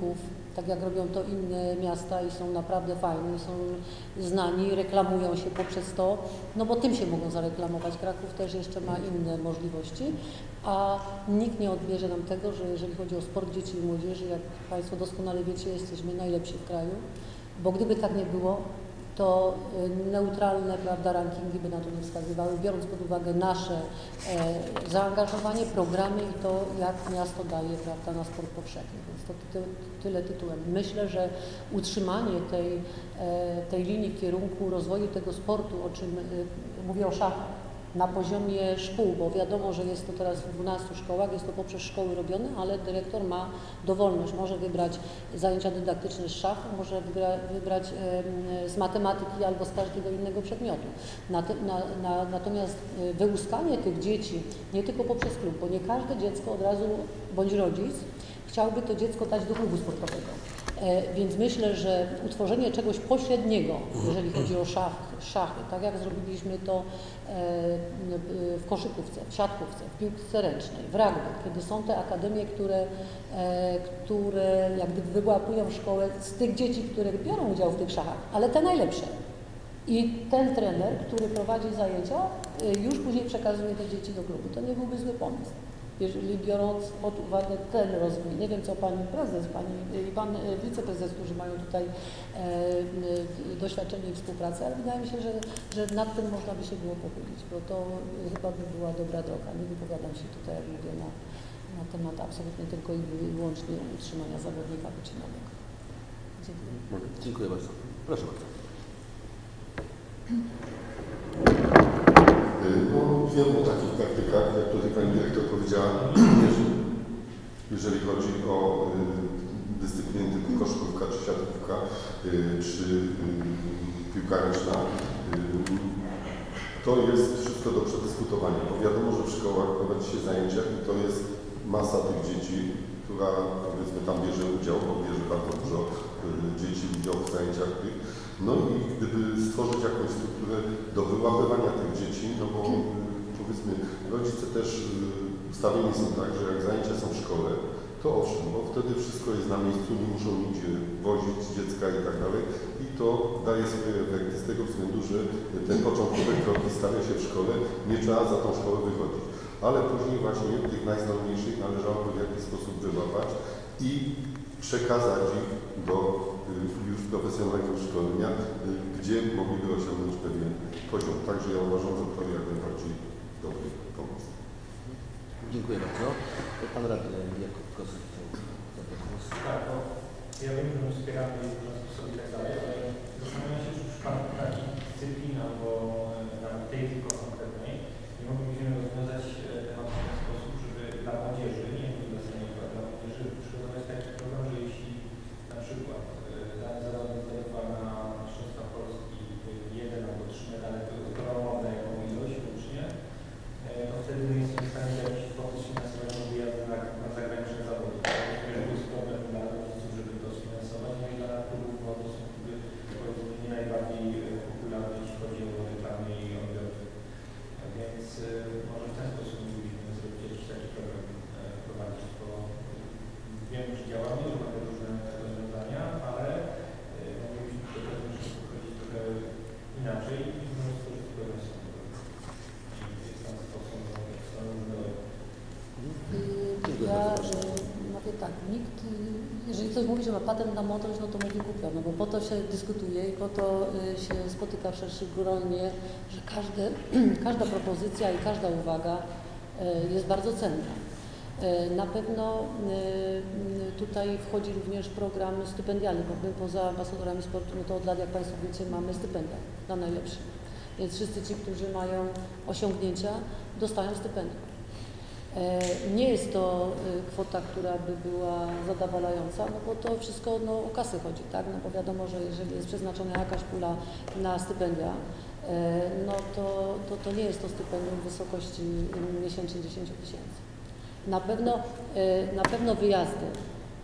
Speaker 10: tak jak robią to inne miasta i są naprawdę fajni, są znani, reklamują się poprzez to, no bo tym się mogą zareklamować. Kraków też jeszcze ma inne możliwości, a nikt nie odbierze nam tego, że jeżeli chodzi o sport dzieci i młodzieży, jak Państwo doskonale wiecie, jesteśmy najlepsi w kraju, bo gdyby tak nie było, to neutralne, prawda, rankingi by na to nie wskazywały, biorąc pod uwagę nasze e, zaangażowanie, programy i to, jak miasto daje, prawda, na sport powszechny. Więc to ty, tyle tytułem. Myślę, że utrzymanie tej, e, tej linii kierunku rozwoju tego sportu, o czym e, mówię o szachach, na poziomie szkół, bo wiadomo, że jest to teraz w dwunastu szkołach, jest to poprzez szkoły robione, ale dyrektor ma dowolność, może wybrać zajęcia dydaktyczne z szachu, może wybra, wybrać e, z matematyki albo z każdego innego przedmiotu. Nat, na, na, natomiast wyłuskanie tych dzieci, nie tylko poprzez klub, bo nie każde dziecko od razu, bądź rodzic, chciałby to dziecko dać do klubu sportowego. E, więc myślę, że utworzenie czegoś pośredniego, jeżeli chodzi o szach, szachy, tak jak zrobiliśmy to e, w koszykówce, w siatkówce, w piłce ręcznej, w rugby, kiedy są te akademie, które, e, które jak gdyby wyłapują szkołę z tych dzieci, które biorą udział w tych szachach, ale te najlepsze. I ten trener, który prowadzi zajęcia, e, już później przekazuje te dzieci do klubu. To nie byłby zły pomysł. Jeżeli biorąc pod uwagę ten rozwój, nie wiem co Pani Prezes, Pani i Pan Wiceprezes, którzy mają tutaj e, doświadczenie i współpracę, ale wydaje mi się, że, że nad tym można by się było pochylić, bo to chyba by była dobra droga. Nie wypowiadam się tutaj, jak mówię, na, na temat absolutnie tylko i wyłącznie utrzymania zawodnika wyczynonego. Dziękuję.
Speaker 11: Dziękuję bardzo. Proszę bardzo.
Speaker 7: No, wiem o takich praktykach, jak tutaj Pani Dyrektor powiedziała, jeżeli chodzi o y, dyscypliny typu koszykówka, czy siatkówka, y, czy y, piłka ręczna, y, to jest wszystko do przedyskutowania, bo wiadomo, że w szkołach prowadzi się zajęcia i to jest masa tych dzieci, która powiedzmy tam bierze udział, bo bierze bardzo dużo y, dzieci udział w zajęciach tych. No i gdyby stworzyć jakąś strukturę do wyłapywania tych dzieci, no bo powiedzmy rodzice też ustawieni są tak, że jak zajęcia są w szkole, to owszem, bo wtedy wszystko jest na miejscu, nie muszą nigdzie wozić dziecka i tak dalej i to daje swoje efekty z tego względu, że ten początkowe kroki stawia się w szkole, nie trzeba za tą szkołę wychodzić. Ale później właśnie tych najzdolniejszych należałoby w jakiś sposób wyłapać i przekazać ich do już profesjonalnego szkolenia, gdzie mogliby osiągnąć pewien poziom. Także ja uważam, że to jak najbardziej dobry pomysł.
Speaker 11: Dziękuję bardzo. Pan Radny Jakub Kosek.
Speaker 12: Tak, no, ja wiem, że my wspieramy i sobie i tak dalej, ale zastanawiam się, czy w przypadku takich dyscyplin albo nawet tej tylko konkretnej nie moglibyśmy rozwiązać temat w ten sposób, żeby dla młodzieży, nie tylko dla seniorów, ale dla młodzieży przygotować taki program, że jeśli na przykład dany zawodnik zdobywa na Mistrzostwa Polski jeden albo trzy medale, to ogromna jaką ilość łącznie, to wtedy my jesteśmy w stanie jakiś fokus finansować na wyjazdy na, na zagraniczne zawody. To jest problem dla rodziców, żeby to sfinansować, no i dla klubów, bo to są kluby powiedzmy nie najbardziej popularne, jeśli chodzi o reklamy i odbiorców. Więc y, może w ten sposób moglibyśmy zrobić jakiś taki program y, prowadzić, bo wiem, że działamy, że mamy różne rozwiązania, ale y, moglibyśmy do tego też podchodzić trochę inaczej i możemy stworzyć program sądowy. Jest tam sposób w stronę różnego.
Speaker 10: Ja mówię tak, nikt, jeżeli ktoś mówi, że ma patent na mądrość, no to mówi głupio, no bo po to się dyskutuje i po to się spotyka w szerszym gronie, że każde, każda propozycja i każda uwaga jest bardzo cenna. Na pewno tutaj wchodzi również program stypendialny, bo my poza ambasadorami sportu, no to od lat, jak Państwo wiecie, mamy stypendia dla najlepszych. Więc wszyscy ci, którzy mają osiągnięcia, dostają stypendium. Nie jest to kwota, która by była zadowalająca, no bo to wszystko no, o kasy chodzi, tak? No bo wiadomo, że jeżeli jest przeznaczona jakaś pula na stypendia, no to, to, to nie jest to stypendium w wysokości miesięcznie dziesięć tysięcy. Na pewno, na pewno wyjazdy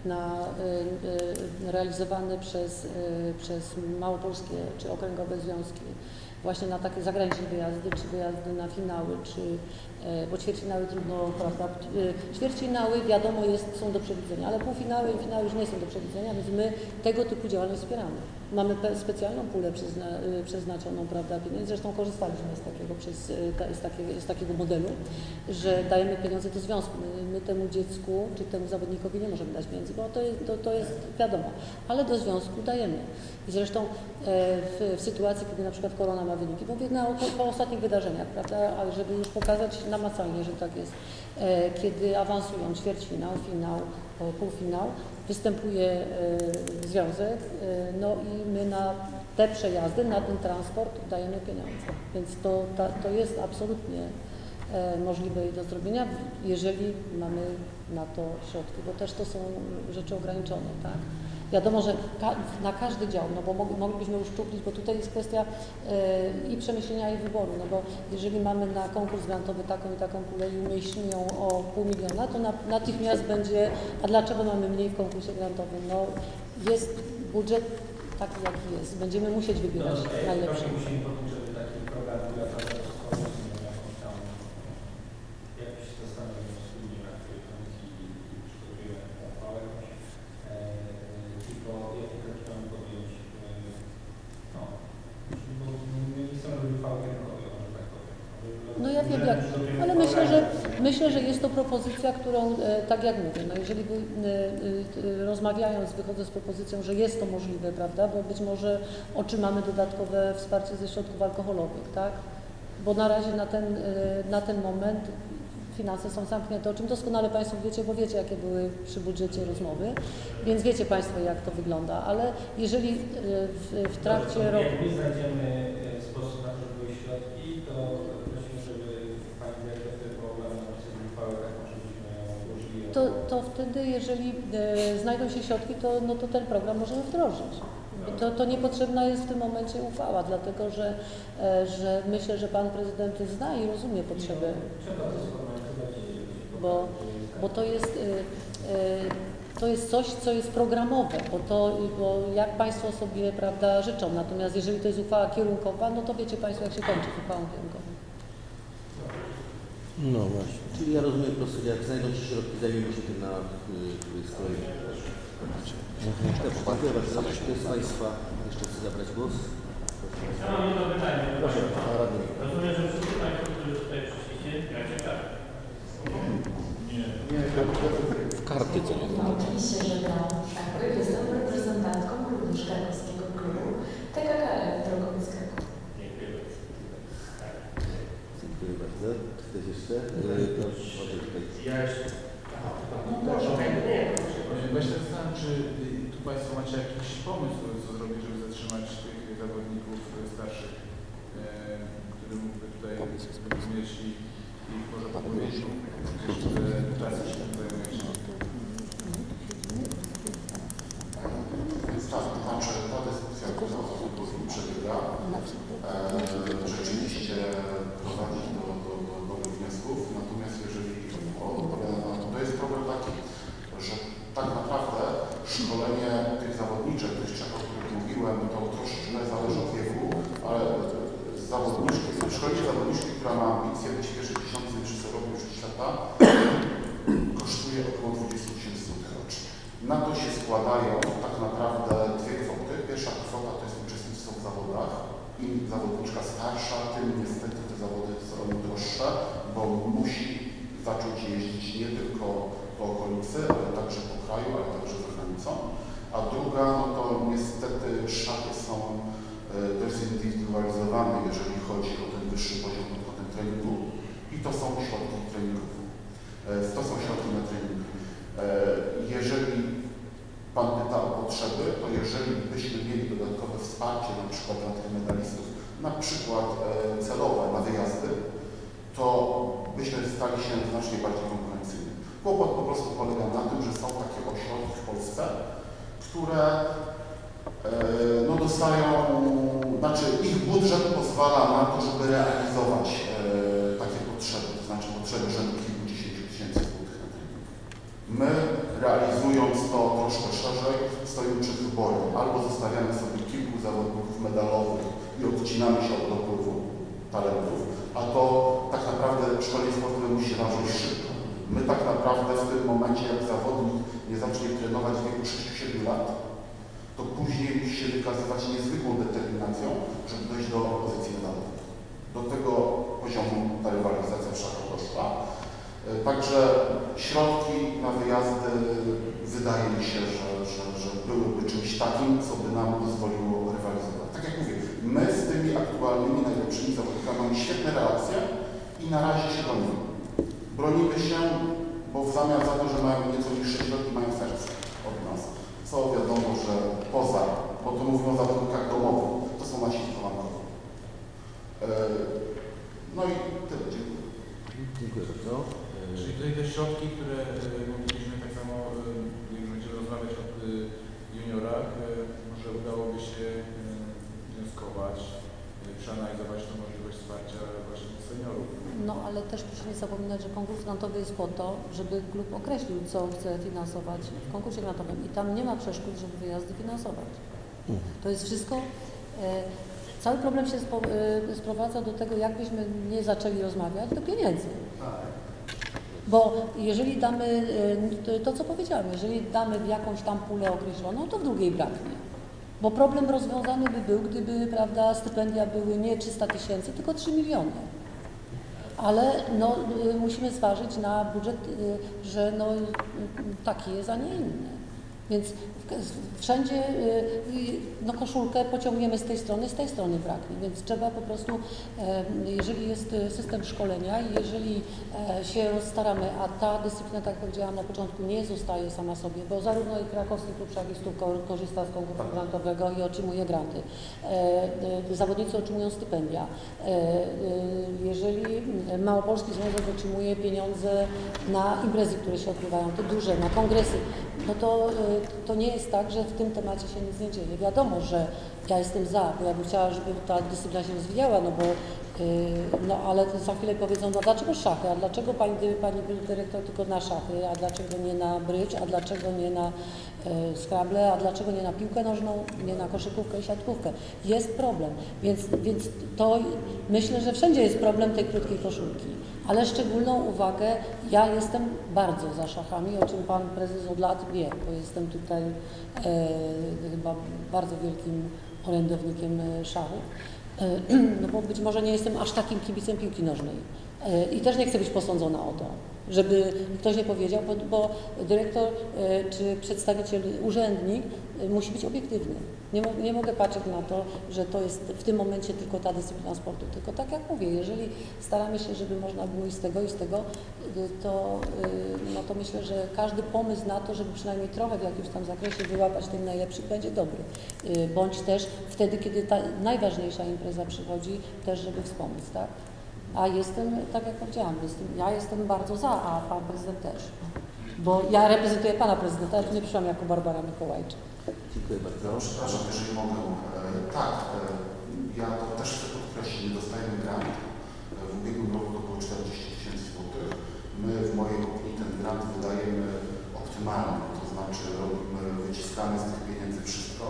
Speaker 10: na, y, y, realizowane przez, y, przez małopolskie czy okręgowe związki, właśnie na takie zagraniczne wyjazdy, czy wyjazdy na finały, czy, y, bo ćwierćfinały trudno, prawda, y, ćwierćfinały wiadomo jest, są do przewidzenia, ale półfinały i finały już nie są do przewidzenia, więc my tego typu działalność wspieramy. Mamy specjalną pulę przyzna, y, przeznaczoną, prawda, pieniędzy, zresztą korzystaliśmy z takiego, przez, z, takiego, z takiego modelu, że dajemy pieniądze do związku. My, my temu dziecku, czy temu zawodnikowi nie możemy dać pieniędzy, bo to jest, to, to jest wiadomo, ale do związku dajemy. I zresztą e, w, w sytuacji, kiedy na przykład korona ma wyniki, mówię na, po ostatnich wydarzeniach, prawda, ale żeby już pokazać namacalnie, że tak jest, e, kiedy awansują ćwierćfinał, finał, e, półfinał, występuje e, związek, e, no i my na te przejazdy, na ten transport dajemy pieniądze. Więc to, ta, to jest absolutnie e, możliwe do zrobienia, jeżeli mamy na to środki, bo też to są rzeczy ograniczone, tak? Wiadomo, że ka na każdy dział, no bo mog moglibyśmy uszczuplić, bo tutaj jest kwestia e, i przemyślenia, i wyboru, no bo jeżeli mamy na konkurs grantowy taką i taką pulę i umieścimy ją o pół miliona, to na, natychmiast będzie, a dlaczego mamy mniej w konkursie grantowym? No jest budżet taki, jaki jest. Będziemy musieć wybierać
Speaker 12: no,
Speaker 10: najlepsze.
Speaker 12: Musimy podjąć, żeby taki program był jakieś zastanowienie wspólnie na tej komisji i przygotujemy uchwałę. Tylko jakie kroki mamy podjąć? No, bo nie chcemy robić uchwały kierunkowej, może tak powiem.
Speaker 10: No ja wiem jak, ale myślę, że myślę, że jest to propozycja, którą, tak jak mówię, no jeżeli by, rozmawiając, wychodzę z propozycją, że jest to możliwe, prawda, bo być może otrzymamy dodatkowe wsparcie ze środków alkoholowych, tak, bo na razie na ten, na ten moment finanse są zamknięte, o czym doskonale Państwo wiecie, bo wiecie, jakie były przy budżecie rozmowy, więc wiecie Państwo, jak to wygląda, ale jeżeli w, w trakcie roku...
Speaker 12: Jak nie znajdziemy sposób na to, żeby były środki, to prosimy, żeby Pani Dyrektor wtedy pomogła nam napisać uchwałę taką, żebyśmy ją włożyli.
Speaker 10: To, to wtedy, jeżeli e, znajdą się środki, to, no to ten program możemy wdrożyć. To, to niepotrzebna jest w tym momencie uchwała, dlatego że, e, że myślę, że Pan Prezydent zna i rozumie potrzeby. Bo, bo to jest, e, e, to jest coś, co jest programowe, bo, to, bo jak Państwo sobie, prawda, życzą. Natomiast jeżeli to jest uchwała kierunkowa, no to wiecie Państwo, jak się kończy z uchwałą kierunkową.
Speaker 11: No właśnie. Czyli ja rozumiem po prostu, jak znajdą się środki, zajmiemy się tym na y, z kolei. Dobrze, dziękuję bardzo. Ktoś z Państwa jeszcze chce zabrać głos?
Speaker 12: Ja mam jedno pytanie.
Speaker 11: Proszę, Pan Radny.
Speaker 12: Rozumiem, że wszyscy Państwo, którzy tutaj przyszliście, gracie karty. Nie. Nie.
Speaker 11: Karty co nie?
Speaker 8: No oczywiście, że gram w szachy. Jestem reprezentantką również krakowskiego klubu T K K L Drogowiec Kraków.
Speaker 12: Dziękuję bardzo.
Speaker 11: Dziękuję bardzo. Ktoś jeszcze? Może tutaj.
Speaker 12: Ja jeszcze.
Speaker 13: Właśnie zastanawiam, czy tu Państwo macie jakiś pomysł, co zrobić, żeby zatrzymać tych zawodników starszych, e, który mógłby tutaj zrozumieć i, i może powiedzieć, że czasy się tym zajmujecie.
Speaker 6: Więc tak, to znaczy ta dyskusja, która przebiega, e, rzeczywiście prowadzi do, do, do dobrych wniosków, natomiast jeżeli odpowiada na to, to jest problem taki, że tak naprawdę szkolenie tych zawodniczek, tych trzech, o których mówiłem, to troszeczkę zależy od wieku, ale zawodniczki, szkolenie zawodniczki, która ma ambicje być w pierwszej tysiącu przy roku już świata, kosztuje około dwadzieścia tysięcy złotych rocznie. Na to się składają tak naprawdę dwie kwoty. Pierwsza kwota to jest uczestnictwo w zawodach. Im zawodniczka starsza, tym niestety te zawody są droższe, bo musi zacząć jeździć nie tylko po okolicy, ale także po kraju, ale także za granicą. A druga, no to niestety szachy są e, dość zindywidualizowane, jeżeli chodzi o ten wyższy poziom pod kątem treningu. I to są środki treningowe. E, to są środki na trening. E, jeżeli Pan pyta o potrzeby, to jeżeli byśmy mieli dodatkowe wsparcie na przykład dla tych medalistów, na przykład e, celowe na wyjazdy, to byśmy stali się znacznie bardziej konkurencyjni. Kłopot po prostu polega na tym, że są takie ośrodki w Polsce, które e, no dostają, znaczy ich budżet pozwala na to, żeby realizować e, takie potrzeby, to znaczy potrzeby rzędu kilkudziesięciu tysięcy złotych na trening. My realizując to troszkę szerzej, stoimy przed wyborem. Albo zostawiamy sobie kilku zawodników medalowych i odcinamy się od dopływu talentów, a to tak naprawdę szkolenie sportowe musi się zacząć szybko. My tak naprawdę w tym momencie, jak zawodnik nie zacznie trenować w wieku sześciu siedmiu lat, to później musi się wykazywać niezwykłą determinacją, żeby dojść do pozycji medalowej. Do tego poziomu ta rywalizacja w szachach doszła. Także środki na wyjazdy wydaje mi się, że, że, że byłyby czymś takim, co by nam pozwoliło rywalizować. Tak jak mówię, my z tymi aktualnymi najlepszymi zawodnikami mamy świetne relacje i na razie się bronimy. Bronimy się, bo w zamian za to, że mają nieco niższe środki, mają serce od nas. Co wiadomo, że poza, bo tu mówimy o zawodnikach domowych, to są nasi wychowankowie. No i tyle. Dziękuję.
Speaker 11: Dziękuję bardzo.
Speaker 13: Czyli tutaj te środki, które mogliśmy tak samo, jak będziemy rozmawiać o juniorach, może udałoby się wnioskować, przeanalizować tę możliwość wsparcia właśnie seniorów.
Speaker 10: No ale też proszę nie zapominać, że konkurs grantowy jest po to, żeby klub określił, co chce finansować w konkursie grantowym i tam nie ma przeszkód, żeby wyjazdy finansować. To jest wszystko. E, Cały problem się spo, y, sprowadza do tego, jakbyśmy nie zaczęli rozmawiać, do pieniędzy. Bo jeżeli damy, y, to, to co powiedziałam, jeżeli damy w jakąś tam pulę określoną, to w drugiej braknie. Bo problem rozwiązany by był, gdyby, prawda, stypendia były nie trzysta tysięcy, tylko trzy miliony. Ale no, y, musimy zważyć na budżet, y, że no, y, taki jest, a nie inny. Więc wszędzie no, koszulkę pociągniemy z tej strony, z tej strony braknie, więc trzeba po prostu, jeżeli jest system szkolenia i jeżeli się staramy, a ta dyscyplina, tak jak powiedziałam na początku, nie zostaje sama sobie, bo zarówno i krakowski klub szachistów korzysta z konkursu grantowego i otrzymuje granty, zawodnicy otrzymują stypendia, jeżeli Małopolski Związek otrzymuje pieniądze na imprezy, które się odbywają, te duże, na kongresy, no to, to nie jest tak, że w tym temacie się nic nie dzieje. Wiadomo, że ja jestem za, bo ja bym chciała, żeby ta dyscyplina się rozwijała, no bo no ale za chwilę powiedzą, no dlaczego szachy, a dlaczego pani, pani dyrektor tylko na szachy, a dlaczego nie na brydż, a dlaczego nie na e, scrabble, a dlaczego nie na piłkę nożną, nie na koszykówkę i siatkówkę. Jest problem, więc, więc to myślę, że wszędzie jest problem tej krótkiej koszulki. Ale szczególną uwagę, ja jestem bardzo za szachami, o czym pan prezes od lat wie, bo jestem tutaj e, chyba bardzo wielkim orędownikiem szachów. No bo być może nie jestem aż takim kibicem piłki nożnej i też nie chcę być posądzona o to, żeby ktoś nie powiedział, bo, bo dyrektor czy przedstawiciel, urzędnik musi być obiektywny. Nie, mo nie mogę patrzeć na to, że to jest w tym momencie tylko ta dyscyplina sportu, tylko tak jak mówię, jeżeli staramy się, żeby można było i z tego i z tego, to, no to myślę, że każdy pomysł na to, żeby przynajmniej trochę w jakimś tam zakresie wyłapać tych najlepszych, będzie dobry. Bądź też wtedy, kiedy ta najważniejsza impreza przychodzi, też żeby wspomóc, tak? A jestem, tak jak powiedziałam, jestem, ja jestem bardzo za, a pan prezydent też. Bo ja reprezentuję pana prezydenta, ale tu nie przyszłam jako Barbara Mikołajczyk.
Speaker 11: Dziękuję bardzo.
Speaker 6: Przepraszam, jeżeli mogę. Tak, ja to też chcę podkreślić, nie dostajemy grant. W ubiegłym roku to było czterdzieści tysięcy złotych. My w mojej opinii ten grant wydajemy optymalnie, to znaczy robimy, wyciskamy z tych pieniędzy wszystko.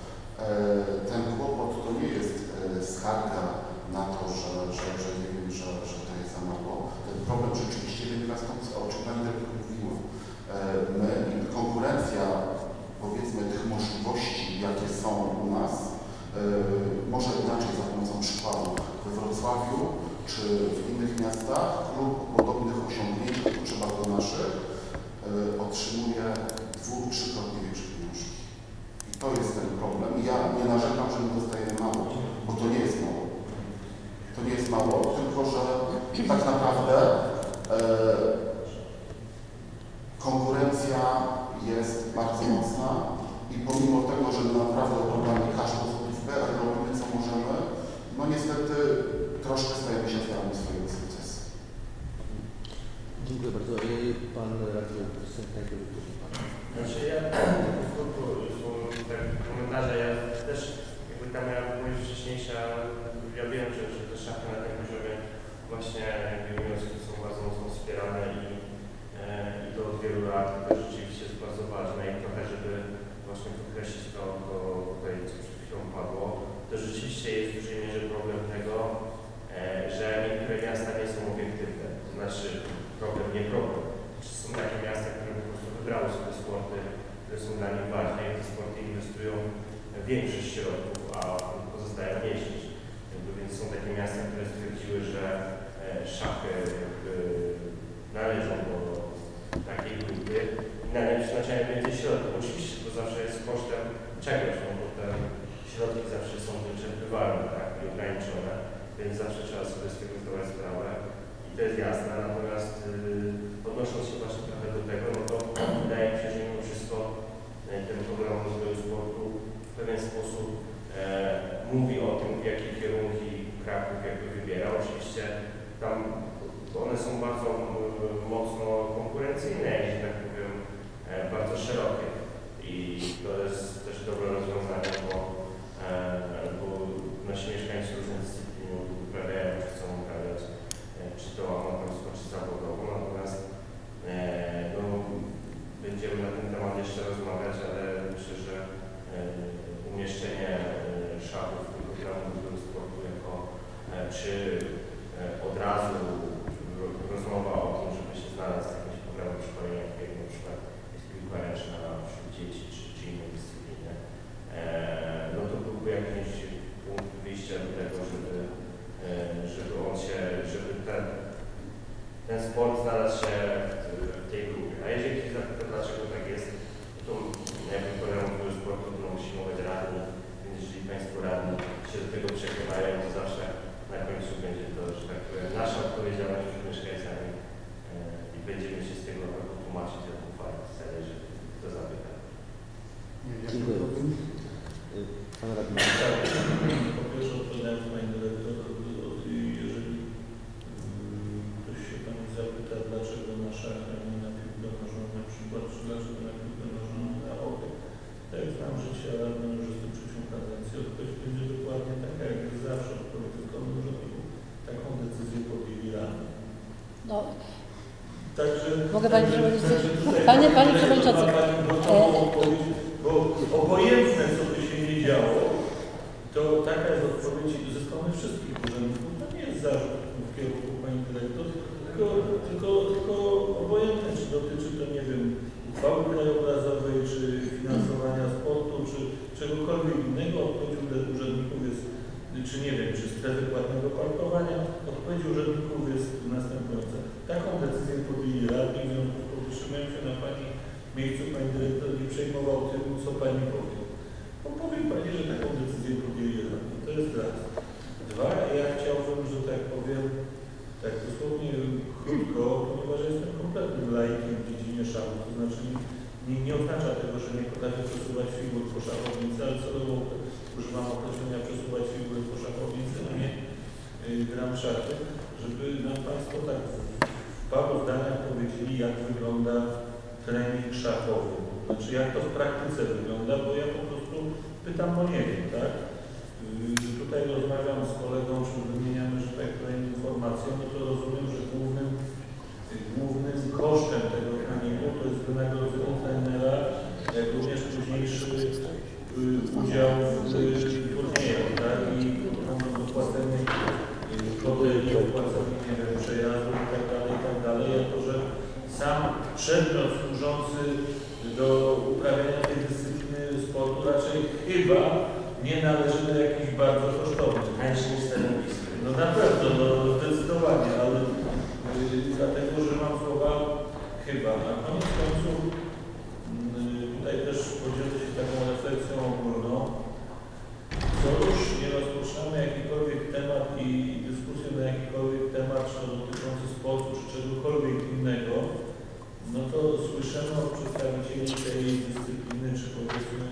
Speaker 6: Ten kłopot to nie jest skarga na to, że, że, że nie wiem, że, że to jest za mało. Ten problem rzeczywiście wynika stąd, o czym pani dyrektor mówiła. My, konkurencja, powiedzmy, tych możliwości, jakie są u nas, może inaczej za pomocą przykładu we Wrocławiu czy w innych miastach lub podobnych osiągnięciach, to trzeba do naszych, otrzymuje dwu, trzykrotnie większe pieniążki. I to jest ten problem. Ja nie narzekam, że my dostajemy mało, bo to nie jest mało. To nie jest mało, tylko że tak naprawdę e, konkurencja jest bardzo mocna i pomimo tego, że my naprawdę oglądamy każdą złotówkę, ale robimy co możemy, no niestety troszkę stajemy się ofiarami swojego sukcesu.
Speaker 11: Dziękuję bardzo. Pan radny Sękajko.
Speaker 9: Znaczy ja tak komentarze, ja też jakby ta moja wypowiedź wcześniejsza, ja wiem, że, że te szachy na tym poziomie właśnie wnioski są bardzo mocno wspierane i, e, i to od wielu lat też rzeczywiście ważne i trochę, żeby właśnie podkreślić to, to tutaj, co przed chwilą padło, to rzeczywiście jest w dużej mierze problem tego, że niektóre miasta nie są obiektywne. To znaczy problem, nie problem. Czy są takie miasta, które po prostu wybrały sobie sporty, które są dla nich ważne i te sporty inwestują większość środków, a pozostaje mniejszość. Więc są takie miasta, które stwierdziły, że szachy należą do takiej grupy i na nie przeznaczają więcej środków. Oczywiście to zawsze jest kosztem czegoś, no bo te środki zawsze są wyczerpywalne, tak, i ograniczone, więc zawsze trzeba sobie z tego zdawać sprawę i to jest jasne. Natomiast yy, odnosząc się właśnie trochę do tego, no to wydaje mi się, że mimo wszystko yy, ten program rozwoju sportu w pewien sposób yy, mówi o tym, jakie kierunki Kraków jakby wybiera. Oczywiście tam one są bardzo mocno konkurencyjne, jeśli tak powiem, bardzo szerokie i to jest też dobre rozwiązanie, bo, bo nasi mieszkańcy różne dyscypliny uprawiają, czy chcą uprawiać, czy to amatorsko, czy zawodowo, natomiast no, będziemy na ten temat jeszcze rozmawiać, ale myślę, że umieszczenie szachów w programu rozwoju sportu jako czy od razu rozmowa o tym, żeby się znalazł jakiś program szkolenia, jak na przykład jest piłka ręczna wśród dzieci, czy, czy inne dyscypliny, no to byłby jakiś punkt wyjścia do tego, żeby, żeby on się, żeby ten, ten sport znalazł się w tej grupie. A jeżeli ktoś zapyta, dlaczego tak jest, to jakby program rozwoju sportu to musi mówić radni, więc jeżeli Państwo radni się do tego przekonają, to zawsze na końcu będzie to, że tak powiem, nasza odpowiedzialność przed mieszkańcami yy, i będziemy się z tego tłumaczyć jak uchwałę, zależy kto zapyta.
Speaker 11: Dziękuję. Pan radny.
Speaker 3: Po pierwsze odpowiadając Pani Dyrektor, jeżeli ktoś się Pani zapyta, dlaczego na szachach, a nie na piłkę nożną na przykład, czy dlaczego na piłkę nożną na hokej. Tak jak znam życie radnym, już jestem trzecią kadencję, odpowiedź będzie dokładnie taka, jak jest zawsze odpowiedź tylko urzędników. Taką decyzję podjęli radni.
Speaker 10: No.
Speaker 3: Także,
Speaker 10: mogę Pani Przewodniczący?
Speaker 3: Tutaj,
Speaker 10: Panie, Panie Przewodniczący.
Speaker 3: Bo obojętne, co by się nie działo, to taka jest odpowiedź ze strony wszystkich urzędników. To nie jest zarzut w kierunku Pani Dyrektor, tylko, tylko, tylko obojętne, czy dotyczy to, nie wiem, uchwały krajobrazowej, czy finansowania sportu, czy czegokolwiek innego. Odpowiedź urzędników jest, czy nie wiem, czy strefy płatnego parkowania, odpowiedź urzędników jest następująca. Taką decyzję podjęli radni, w związku z powyższym się na Pani miejscu Pani Dyrektor nie przejmował tym, co Pani powie. Bo powiem Pani, że taką decyzję podjęli radni. To jest raz. Dwa, ja chciałbym, że tak powiem, tak dosłownie krótko, ponieważ jestem kompletnym laikiem w dziedzinie szachu, to znaczy nie, nie oznacza tego, że nie potrafię przesuwać figur po szachownicy, ale celowo używam określenia przesuwać figury po szachownicy, a nie yy, gram szachy, żeby nam Państwo tak w paru zdaniach powiedzieli, jak wygląda trening szachowy. Znaczy jak to w praktyce wygląda, bo ja po prostu pytam, bo nie wiem, tak? Yy, tutaj rozmawiam z kolegą, czy wymieniamy, że tak powiem, informację, no to rozumiem, że głównym, yy, głównym kosztem tego treningu to jest wynagrodzenie trenera, jak również późniejszy yy, udział w yy, turniejach, tak? I dopłacenie hoteli, opłacenie, nie wiem, przejazdu i tak dalej, i tak dalej, jako że sam przedmiot służący do uprawiania tej dyscypliny sportu raczej chyba nie należy do jakichś bardzo kosztownych.
Speaker 9: Chętnie stanowisk.
Speaker 3: No na pewno, no zdecydowanie, ale yy, dlatego, że mam słowa chyba. Na koniec końców yy, tutaj też podzielę się taką refleksją ogólną. Co już nie rozpoczynamy jakikolwiek temat i dyskusję na jakikolwiek temat, czy to dotyczący sportu, czy czegokolwiek innego, no to słyszymy od przedstawicieli tej dyscypliny, czy powiedzmy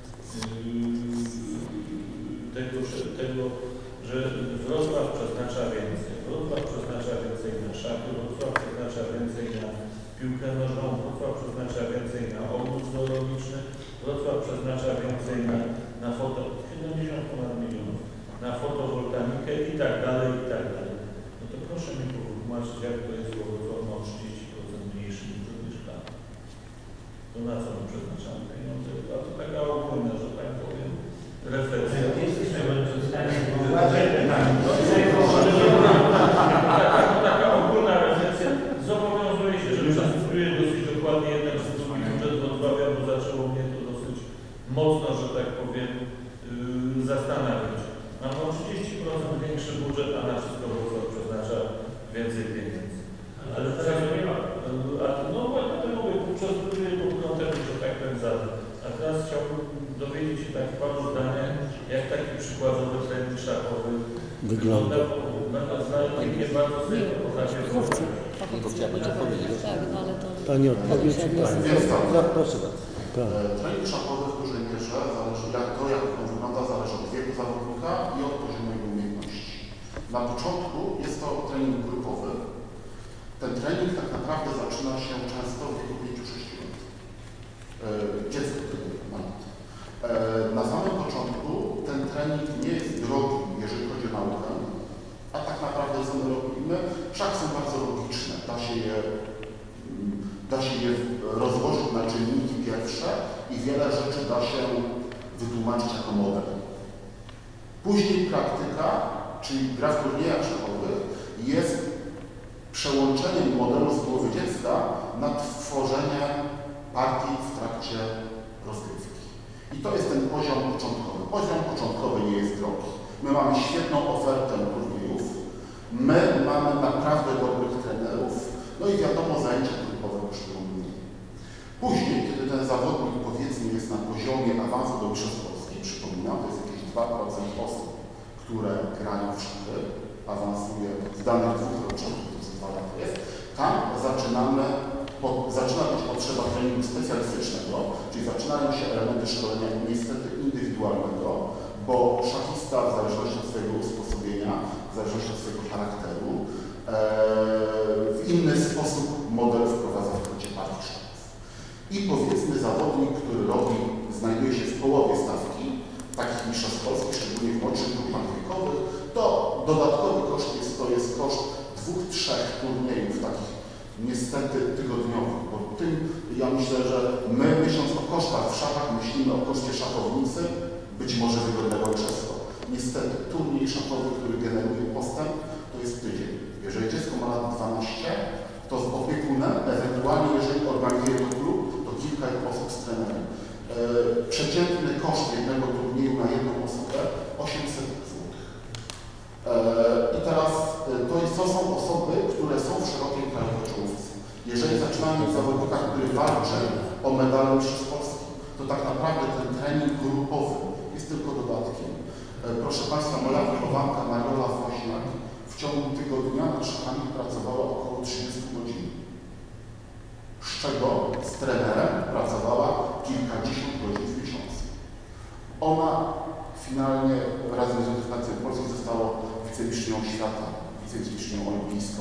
Speaker 3: yy, tego, tego, że Wrocław przeznacza więcej. Wrocław przeznacza więcej na szachy, Wrocław przeznacza więcej na piłkę nożną, Wrocław przeznacza więcej na obóz zoologiczny, Wrocław przeznacza więcej na, na foto, siedemdziesiąt ponad milionów, na fotowoltaikę i tak dalej, i tak dalej. No to proszę mi wytłumaczyć, jak to jest, bo Wrocław ma o trzydzieści procent mniejszy budżet niż Kraków. to na co my przeznaczamy pieniądze? A to taka ogólna, że tak powiem, refleksja. Taka ogólna refleksja zobowiązuje się, że przestudiuję dosyć dokładnie jednak swój budżet odbawia, bo zaczęło mnie to dosyć mocno, że tak powiem, yy, zastanawiać. Mam o trzydzieści procent większy budżet, a na wszystko Wrocław przeznacza więcej pieniędzy. Ale teraz nie ma. No właśnie to mówię, przestudiuję pod kątem, że tak powiem, zadań. A teraz chciałbym dowiedzieć się tak w paru zdaniach, jak taki przykładowy trening szachowy wygląda. Będę znał takie bardzo sobie potrafię
Speaker 11: Tylko chciałem Pani odpowiedzieć.
Speaker 10: Tak, no ale to...
Speaker 4: Pani odpowiedź?
Speaker 6: Więc tak,
Speaker 11: No, proszę bardzo.
Speaker 6: trening szachowy w dużej mierze zależy, jak to, jak to wygląda, zależy od wieku zawodnika i od poziomu jego umiejętności. Na początku jest to trening grupowy. Ten trening tak naprawdę zaczyna się często w wieku pięciu do sześciu lat. Dziecko ma lat. Na samym początku ten trening nie jest drogi, jeżeli chodzi o naukę, a tak naprawdę co my robimy? Szachy są bardzo logiczne. Da się je, da się je rozłożyć na czynniki pierwsze i wiele rzeczy da się wytłumaczyć jako model. Później praktyka, czyli gra w turniejach szachowych, jest przełączeniem modelu z głowy dziecka na tworzenie partii w trakcie rozgrywki. I to jest ten poziom początkowy. Poziom początkowy nie jest drogi. My mamy świetną ofertę turniejów, my mamy naprawdę dobrych trenerów, no i wiadomo, zajęcia grupowe kosztują mniej. Później, kiedy ten zawodnik, powiedzmy, jest na poziomie awansu do mistrzostw Polski, przypominam, to jest jakieś dwa procent osób, które grają w szachy, awansuje z danych dwóch rocznych, to jest dwa lata jest, tam zaczynamy, po, zaczyna być potrzeba treningu specjalistycznego, czyli zaczynają się elementy szkolenia niestety indywidualnego, bo szachista w zależności od swojego usposobienia, w zależności od swojego charakteru, ee, w inny sposób model wprowadza w trakcie partii szachów. I powiedzmy zawodnik, który robi, znajduje się w połowie stawki, takich mistrzostw Polski, szczególnie w młodszych grupach wiekowych, to dodatkowy koszt jest, to jest koszt dwóch, trzech turniejów takich niestety tygodniowych, bo tym ja myślę, że my myśląc o kosztach w szachach myślimy o koszcie szachownicy, być może wygodnego krzesła. Niestety turniej szachowy, który generuje postęp, to jest tydzień. Jeżeli dziecko ma lat dwanaście, to z opiekunem, ewentualnie jeżeli organizuje to klub, to kilka osób z trenerem. Yy, przeciętny koszt jednego turnieju na jedną osobę osiemset złotych. Yy, I teraz yy, to, jest, to są osoby, które są w szerokiej krajowej czołówce. Jeżeli zaczynamy od zawodnika, który walczy o medale mistrzostw Polski, to tak naprawdę ten trening grupowy jest tylko dodatkiem. Yy, proszę Państwa, moja wychowanka Mariola Woźniak w ciągu tygodnia nad szachami pracowała około trzydziestu godzin. Z czego z trenerem pracowała kilkadziesiąt godzin w miesiącu. Ona finalnie razem z reprezentacją Polski została wicemistrzynią świata, wicemistrzynią olimpijską.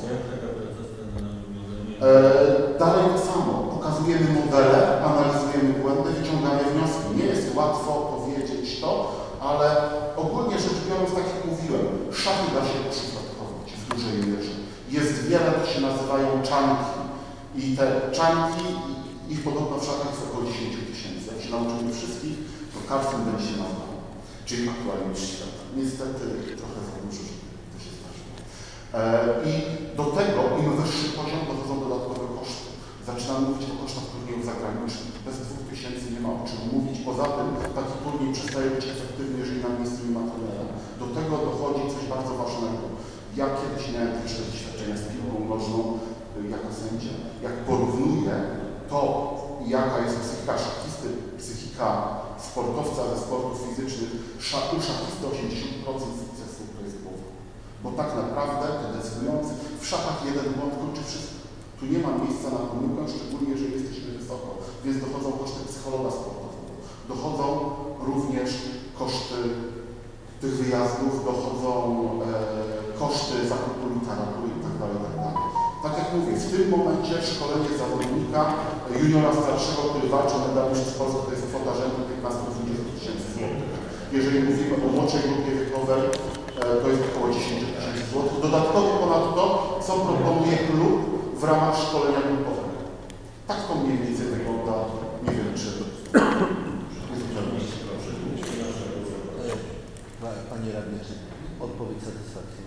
Speaker 6: E, dalej to samo. Pokazujemy modele, analizujemy błędy, wyciągamy wnioski. Nie jest łatwo powiedzieć to, ale ogólnie rzecz biorąc, tak jak mówiłem, szachy da się poszufladkować w dużej mierze. Jest wiele, to się nazywają czanki. I te czanki, ich podobno w szachach jest około dziesięć tysięcy. Jak się nauczymy wszystkich, to Carlsen będzie się nazywał, czyli aktualnie mistrz świata. Niestety trochę za dużo, żeby to się zdarzyło. E, I do tego im wyższy poziom dochodzą dodatkowe koszty. Zaczynamy mówić o kosztach turniejów zagranicznych. Bez dwóch tysięcy nie ma o czym mówić. Poza tym taki turniej przestaje być efektywny, jeżeli na miejscu nie ma trenera. Do tego dochodzi coś bardzo ważnego. Ja kiedyś miałem pierwsze doświadczenia z piłką nożną jako sędzia. Jak porównuję to, jaka jest psychika szachisty, psychika sportowca ze sportów fizycznych, u szachisty osiemdziesiąt procent sukcesu to jest głowa. Bo tak naprawdę te decydujący w szachach jeden błąd kończy wszystko. Tu nie ma miejsca na pomyłkę, szczególnie jeżeli jesteśmy wysoko, więc dochodzą koszty psychologa sportowego. Dochodzą również koszty tych wyjazdów, dochodzą e, koszty zakupu literatury itd. itd. Tak jak mówię, w tym momencie szkolenie zawodnika juniora starszego, który walczy o medal mistrzostw Polski, to jest kwota rzędu piętnastu do dwudziestu tysięcy złotych. Jeżeli mówimy o młodszej grupie wiekowej, to jest około dziesięć tysięcy złotych. Dodatkowo ponadto, co proponuje klub w ramach szkolenia grupowego. Tak to mniej więcej wygląda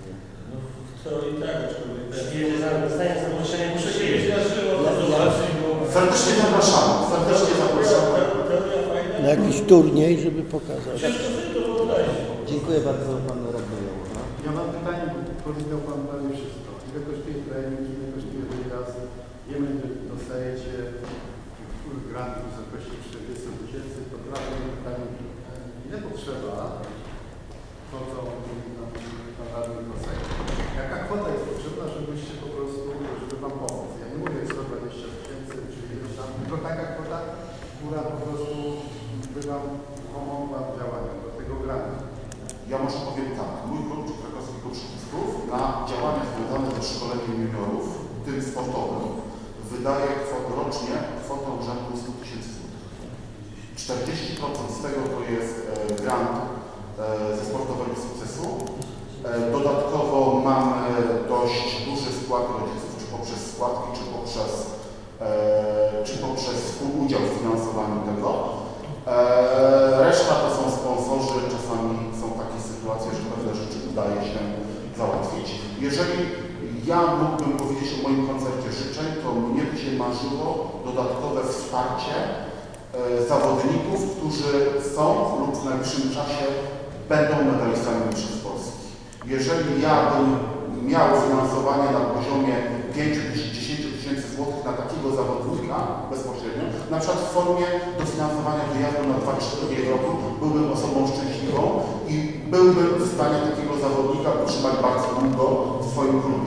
Speaker 3: No to i tak, aczkolwiek tak.
Speaker 9: Jedzie za, dostanie zaproszenie, muszę się jeść.
Speaker 6: Serdecznie zapraszamy, serdecznie zapraszamy.
Speaker 2: Na jakiś turniej, żeby pokazać.
Speaker 11: Dziękuję bardzo panu radnemu.
Speaker 14: Ja mam pytanie, bo powiedział pan prawie wszystko. Ile kosztuje trening, ile kosztuje wyjazd? Wiemy, że dostajecie grant w wysokości czterdzieści tysięcy, to prawie pytanie, ile potrzeba to, co mówi nam pan radny Kosek? Jaka kwota jest potrzebna, żebyście po prostu, żeby wam pomóc? Ja nie mówię sto dwadzieścia tysięcy, czy ileś tam, tylko taka kwota, która po prostu by wam pomogła w działaniu do tego grantu.
Speaker 6: Ja może powiem tak, mój klub krakowskich uczestników na działania związane ze szkoleniem juniorów, tym sportowym, wydaje kwotę rocznie kwotę rzędu stu tysięcy złotych. czterdzieści procent z tego to jest e, grant e, ze sportowego sukcesu. E, dodatkowo mamy dość duży skład rodziców, czy poprzez składki, czy poprzez, e, czy poprzez współudział w finansowaniu tego. E, reszta to są sponsorzy, czasami są takie sytuacje, że pewne rzeczy udaje się załatwić. Jeżeli ja mógłbym powiedzieć o moim koncercie życzeń, to mnie by się marzyło dodatkowe wsparcie e, zawodników, którzy są lub w najbliższym czasie będą medalistami mistrzostw Polski. Jeżeli ja bym miał finansowanie na poziomie pięć do dziesięciu tysięcy złotych na takiego zawodnika bezpośrednio, na przykład w formie dofinansowania wyjazdu na dwa trzy roku, byłbym osobą szczęśliwą i byłbym w stanie takiego zawodnika utrzymać bardzo długo w swoim klubie.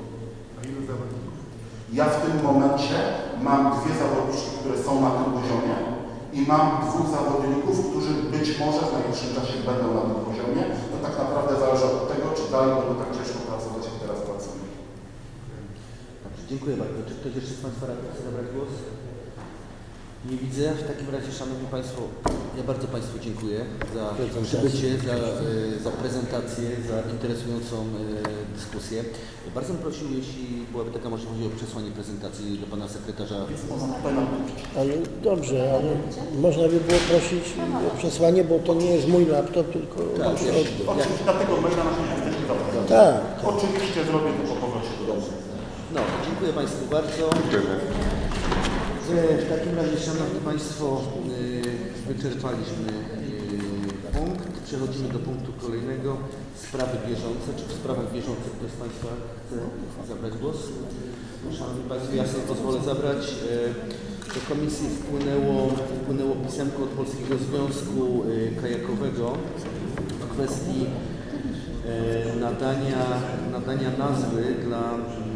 Speaker 6: Ja w tym momencie mam dwie zawodniczki, które są na tym poziomie i mam dwóch zawodników, którzy być może w najbliższym czasie będą na tym poziomie. To tak naprawdę zależy od tego, czy dalej będą tak ciężko pracować, jak teraz pracują.
Speaker 11: Dobrze, dziękuję bardzo. Czy ktoś jeszcze z Państwa radnych chce zabrać głos? Nie widzę. W takim razie, Szanowni Państwo, ja bardzo Państwu dziękuję za przybycie, za, za prezentację, za interesującą e, dyskusję. Bardzo bym prosił, jeśli byłaby taka możliwość, o przesłanie prezentacji do Pana Sekretarza.
Speaker 2: Ale dobrze, ale można by było prosić o przesłanie, bo to nie jest mój laptop, tylko
Speaker 11: tak,
Speaker 2: muszę
Speaker 11: jak,
Speaker 2: oddać.
Speaker 6: Oczywiście dlatego maila na tym zapraszam.
Speaker 2: Tak.
Speaker 6: Oczywiście zrobię to po powrocie do domu.
Speaker 11: No, dziękuję Państwu bardzo. W takim razie, Szanowni Państwo, wyczerpaliśmy punkt. Przechodzimy do punktu kolejnego. Sprawy bieżące. Czy w sprawach bieżących ktoś z Państwa chce zabrać głos? Szanowni Państwo, ja sobie pozwolę zabrać. Do komisji wpłynęło, wpłynęło pisemko od Polskiego Związku Kajakowego w kwestii nadania, nadania nazwy dla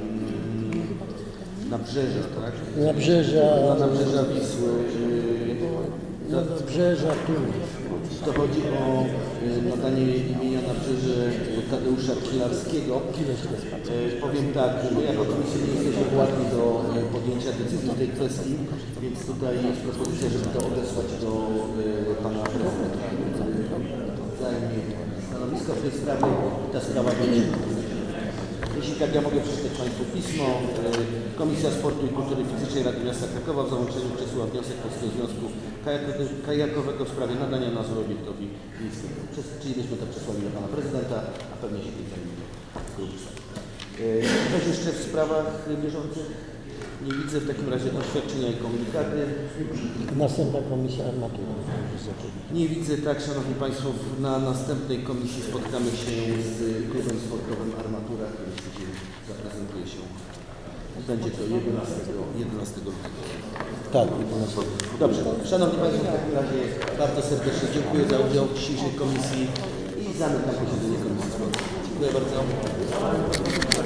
Speaker 11: Nabrzeża, tak?
Speaker 2: Nabrzeża,
Speaker 11: Nabrzeża Wisły.
Speaker 2: Nabrzeża tu.
Speaker 11: To chodzi o nadanie imienia Nabrzeże Tadeusza Kilarskiego. Powiem tak, my jako komisja nie jesteśmy władni do podjęcia decyzji w tej kwestii, więc tutaj jest propozycja, żeby to odesłać do Pana Prezydenta. Zajmie stanowisko w tej sprawie i ta sprawa będzie. Jeśli tak, ja mogę przeczytać Państwu pismo. Komisja Sportu i Kultury Fizycznej Rady Miasta Krakowa w załączeniu przesyła wniosek Polskiego Związku Kajakowego w sprawie nadania nazwy obiektowi miejskiemu. Czyli myśmy to przesłali do Pana Prezydenta, a pewnie się tym zajmie klub. Coś jeszcze w sprawach bieżących? Nie widzę. W takim razie oświadczenia i komunikaty.
Speaker 2: Następna komisja armatury.
Speaker 11: Nie widzę. Tak, Szanowni Państwo, na następnej komisji spotkamy się z klubem sportowym Armatura, który w tydzień zaprezentuje się. Będzie to jedenastego lutego.
Speaker 2: Tak.
Speaker 11: Dobrze. Szanowni Państwo, w takim razie bardzo serdecznie dziękuję za udział w dzisiejszej komisji i zamykam posiedzenie Komisji Sportu. Dziękuję bardzo.